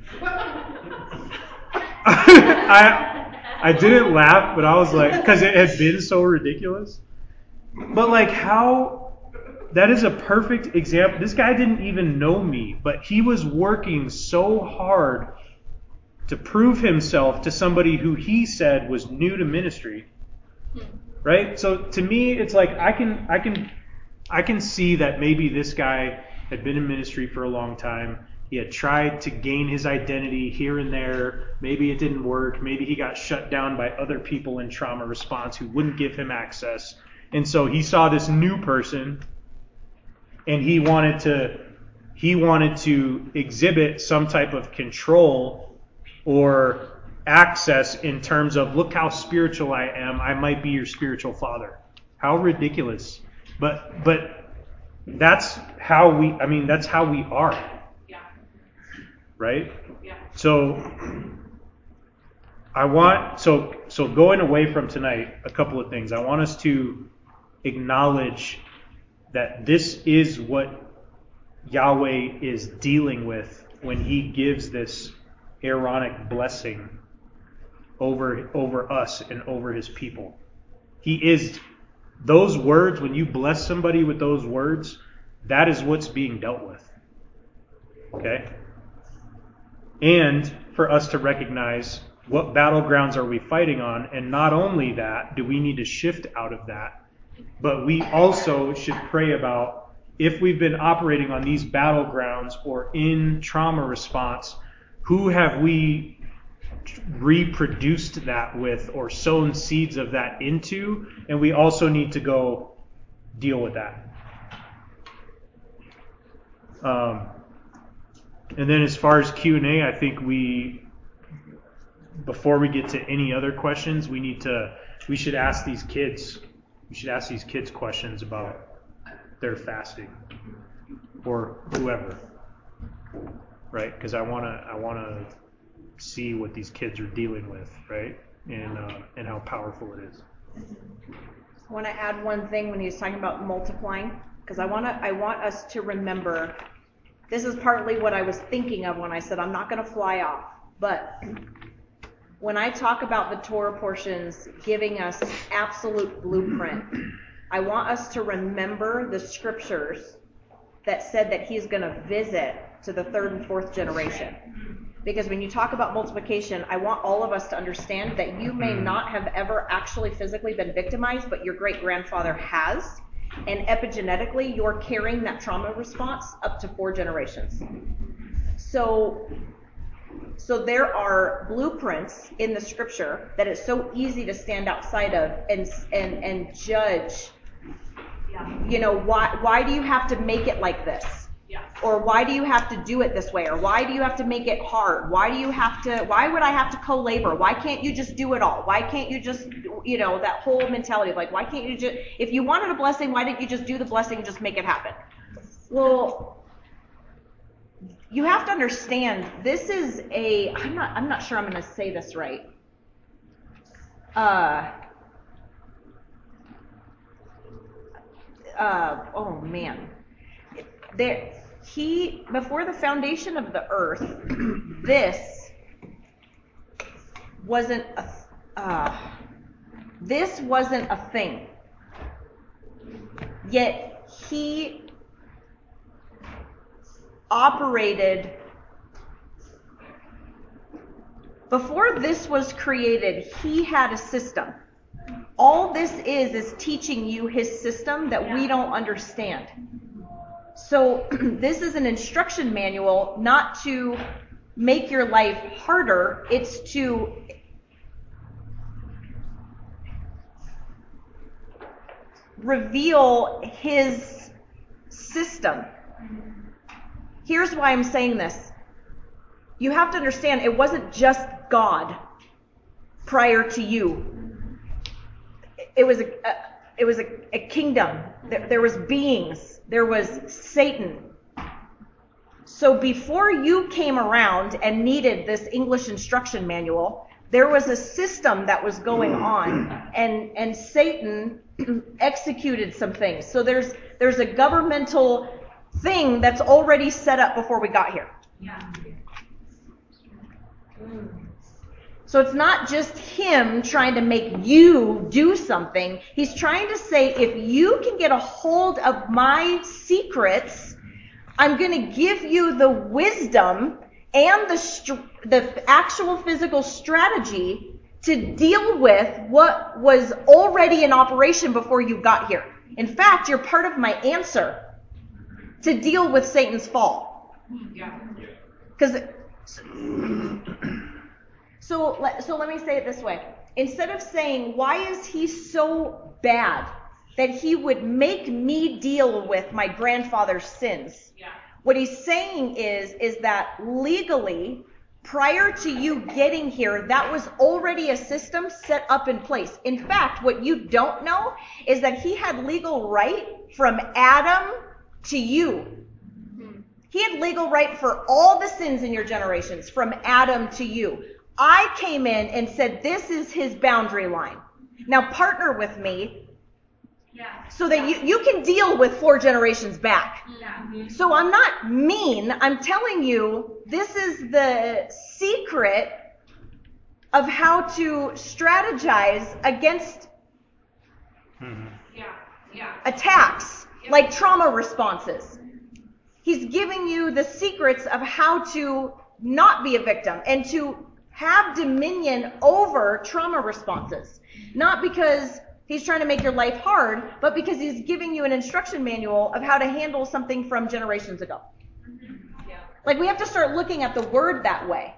I didn't laugh, but I was like, because it had been so ridiculous. But like that is a perfect example. This guy didn't even know me, but he was working so hard to prove himself to somebody who he said was new to ministry. Right? So to me, it's like I can see that maybe this guy had been in ministry for a long time. He had tried to gain his identity here and there. Maybe it didn't work. Maybe he got shut down by other people in trauma response who wouldn't give him access. And so he saw this new person, and he wanted to exhibit some type of control or access in terms of, look how spiritual I am. I might be your spiritual father. How ridiculous. But that's how we are. Yeah. Right? Yeah. So going away from tonight, a couple of things. I want us to acknowledge that this is what Yahweh is dealing with when he gives this Aaronic blessing over us and over his people. He is, those words, when you bless somebody with those words, that is what's being dealt with. Okay? And for us to recognize what battlegrounds are we fighting on, and not only that, do we need to shift out of that, but we also should pray about, if we've been operating on these battlegrounds or in trauma response, who have we reproduced that with or sown seeds of that into? And we also need to go deal with that. And then as far as Q&A, I think before we get to any other questions, we should ask these kids questions about their fasting, or whoever, right? Because I want to see what these kids are dealing with, right? And how powerful it is. I want to add one thing when he's talking about multiplying, because I want us to remember, this is partly what I was thinking of when I said I'm not going to fly off, but when I talk about the Torah portions giving us absolute blueprint, I want us to remember the scriptures that said that he's going to visit to the third and fourth generation. Because when you talk about multiplication, I want all of us to understand that you may not have ever actually physically been victimized, but your great-grandfather has. And epigenetically, you're carrying that trauma response up to 4 generations. So there are blueprints in the scripture that it's so easy to stand outside of and judge. Yeah. Why do you have to make it like this? Yeah. Or why do you have to do it this way? Or why do you have to make it hard? Why would I have to co-labor? Why can't you just do it all? Why can't you just, that whole mentality of like, why can't you just, if you wanted a blessing, why didn't you just do the blessing and just make it happen? Well, you have to understand, this is I'm not sure I'm going to say this right. Oh man. Before the foundation of the earth, this wasn't a thing. Yet he operated, before this was created, he had a system. all this is teaching you his system that we don't understand. So this is an instruction manual, not to make your life harder. It's to reveal his system. Here's why I'm saying this. You have to understand, it wasn't just God prior to you. It was a kingdom. There was beings. There was Satan. So before you came around and needed this English instruction manual, there was a system that was going on, and Satan executed some things. So there's a governmental thing that's already set up before we got here. Yeah. So it's not just him trying to make you do something. He's trying to say, if you can get a hold of my secrets, I'm going to give you the wisdom and the actual physical strategy to deal with what was already in operation before you got here. In fact, you're part of my answer to deal with Satan's fall. Yeah. Because so let me say it this way. Instead of saying, why is he so bad that he would make me deal with my grandfather's sins? Yeah. What he's saying is that legally, prior to you getting here, that was already a system set up in place. In fact, what you don't know is that he had legal right from Adam to you. He had legal right for all the sins in your generations, from Adam to you. I came in and said, this is his boundary line. Now partner with me so that you can deal with 4 generations back. Yeah. So I'm not mean. I'm telling you, this is the secret of how to strategize against attacks, like trauma responses. He's giving you the secrets of how to not be a victim and to have dominion over trauma responses. Not because he's trying to make your life hard, but because he's giving you an instruction manual of how to handle something from generations ago. Yeah. Like, we have to start looking at the word that way.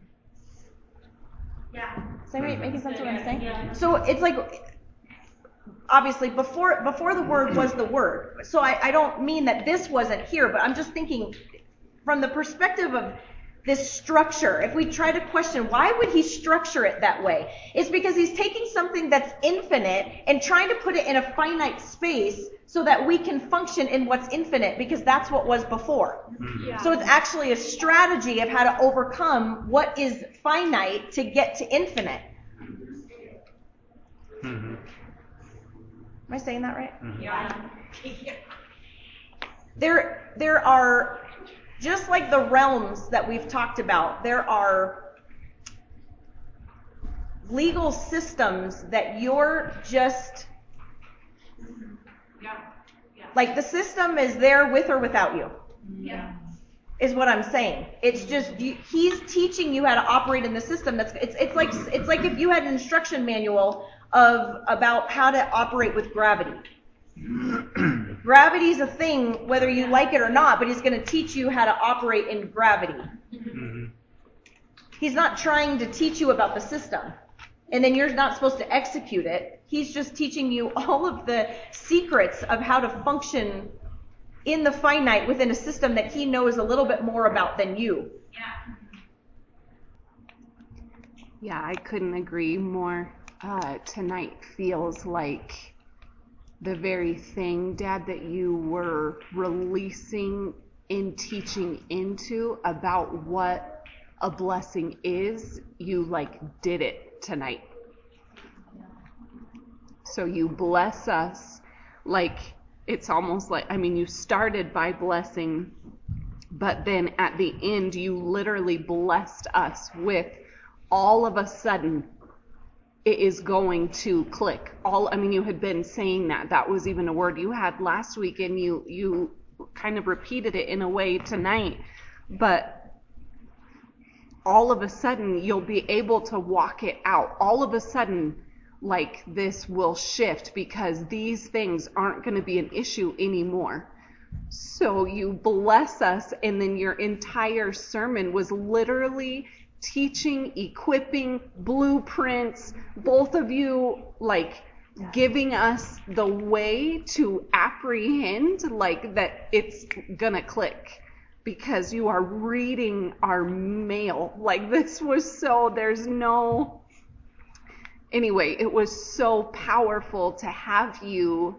Yeah. Is that making sense what I'm saying? Yeah. So it's like, obviously, before the word was the word. So I don't mean that this wasn't here, but I'm just thinking from the perspective of this structure. If we try to question, why would he structure it that way? It's because he's taking something that's infinite and trying to put it in a finite space so that we can function in what's infinite, because that's what was before. Yeah. So it's actually a strategy of how to overcome what is finite to get to infinite. Mm-hmm. Am I saying that right? Mm-hmm. Yeah. There are, just like the realms that we've talked about, there are legal systems that you're just, like, the system is there with or without you. Yeah. Is what I'm saying. It's just he's teaching you how to operate in the system. It's like if you had an instruction manual about how to operate with gravity. Gravity's a thing whether you like it or not, but he's going to teach you how to operate in gravity. Mm-hmm. He's not trying to teach you about the system, and then you're not supposed to execute it. He's just teaching you all of the secrets of how to function in the finite within a system that he knows a little bit more about than you. Yeah, I couldn't agree more. Tonight feels like the very thing, Dad, that you were releasing and teaching into about what a blessing is. You did it tonight. So you bless us, it's almost like, you started by blessing, but then at the end you literally blessed us with, all of a sudden it is going to click. You had been saying that was even a word you had last week, and you kind of repeated it in a way tonight, but all of a sudden you'll be able to walk it out. All of a sudden like this will shift because these things aren't going to be an issue anymore. So you bless us, and then your entire sermon was literally teaching, equipping, blueprints, both of you like giving us the way to apprehend like that it's gonna click, because you are reading our mail. Like this was so, anyway, it was so powerful to have you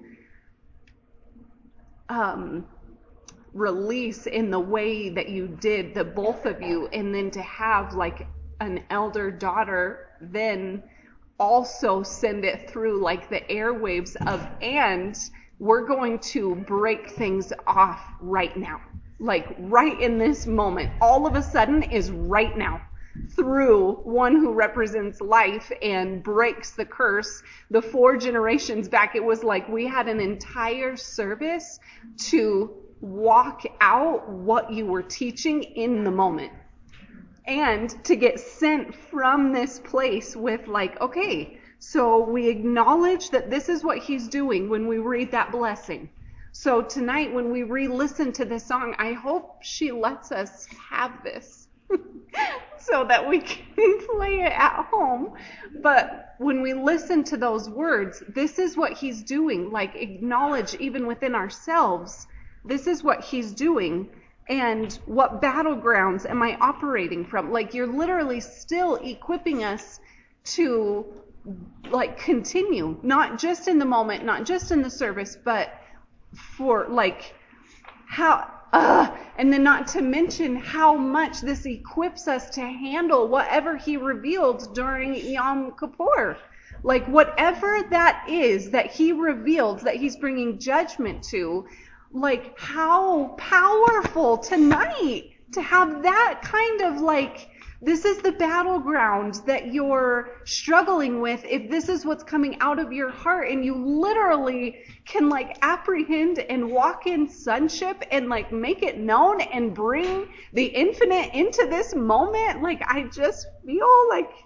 release in the way that you did, the both of you, and then to have like an elder daughter then also send it through like the airwaves of, and we're going to break things off right now, like right in this moment, all of a sudden is right now, through one who represents life and breaks the curse. The 4 generations back, it was like we had an entire service to walk out what you were teaching in the moment, and to get sent from this place with like, okay, so we acknowledge that this is what he's doing when we read that blessing. So tonight when we re-listen to this song, I hope she lets us have this so that we can play it at home. But when we listen to those words, this is what he's doing. Like, acknowledge even within ourselves, this is what he's doing. And what battlegrounds am I operating from? Like, you're literally still equipping us to like continue, not just in the moment, not just in the service, but for like how, and then not to mention how much this equips us to handle whatever he revealed during Yom Kippur. Like whatever that is that he revealed, that he's bringing judgment to, like how powerful tonight to have that kind of like, this is the battleground that you're struggling with. If this is what's coming out of your heart, and you literally can like apprehend and walk in sonship and like make it known and bring the infinite into this moment. Like I just feel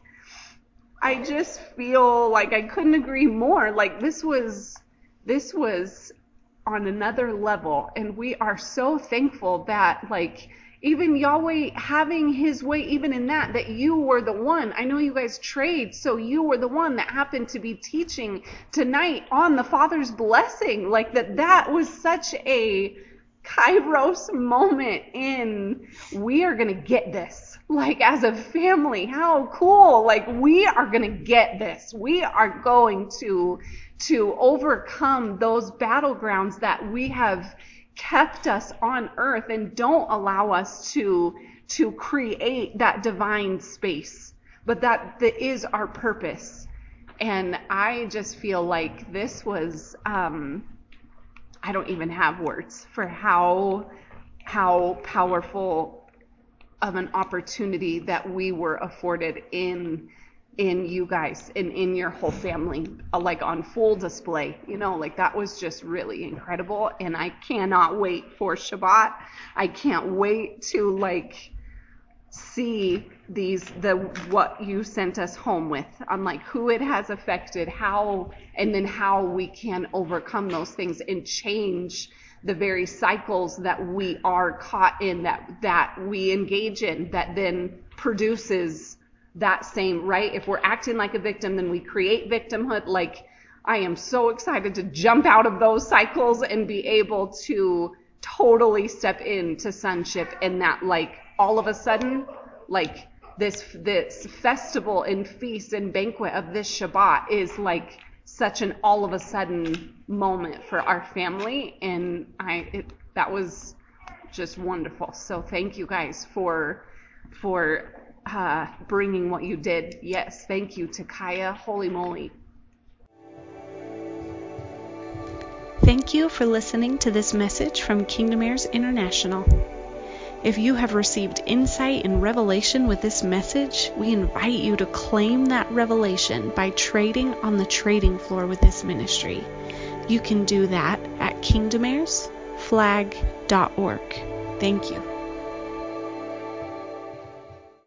like I couldn't agree more. Like this was on another level, and we are so thankful that like even Yahweh having his way even in that you were the one. I know you guys trade, so you were the one that happened to be teaching tonight on the Father's blessing. Like that was such a Kairos moment in, we are going to get this. Like as a family, how cool. Like we are going to get this. We are going to overcome those battlegrounds that we have kept us on earth and don't allow us to create that divine space, but that is our purpose. And I just feel like this was, I don't even have words for how powerful of an opportunity that we were afforded in you guys and in your whole family, like on full display, like that was just really incredible. And I cannot wait for Shabbat. I can't wait to like see what you sent us home with, on like who it has affected, how, and then how we can overcome those things and change the very cycles that we are caught in, that we engage in, that then produces that same, right? If we're acting like a victim, then we create victimhood. Like, I am so excited to jump out of those cycles and be able to totally step into sonship, and that like all of a sudden, like this festival and feast and banquet of this Shabbat is like such an all of a sudden moment for our family. And that was just wonderful. So thank you guys for bringing what you did. Yes, thank you to Kaya. Holy moly. Thank you for listening to this message from Kingdom Heirs International. If you have received insight and revelation with this message, we invite you to claim that revelation by trading on the trading floor with this ministry. You can do that at kingdomheirsflag.org. Thank you.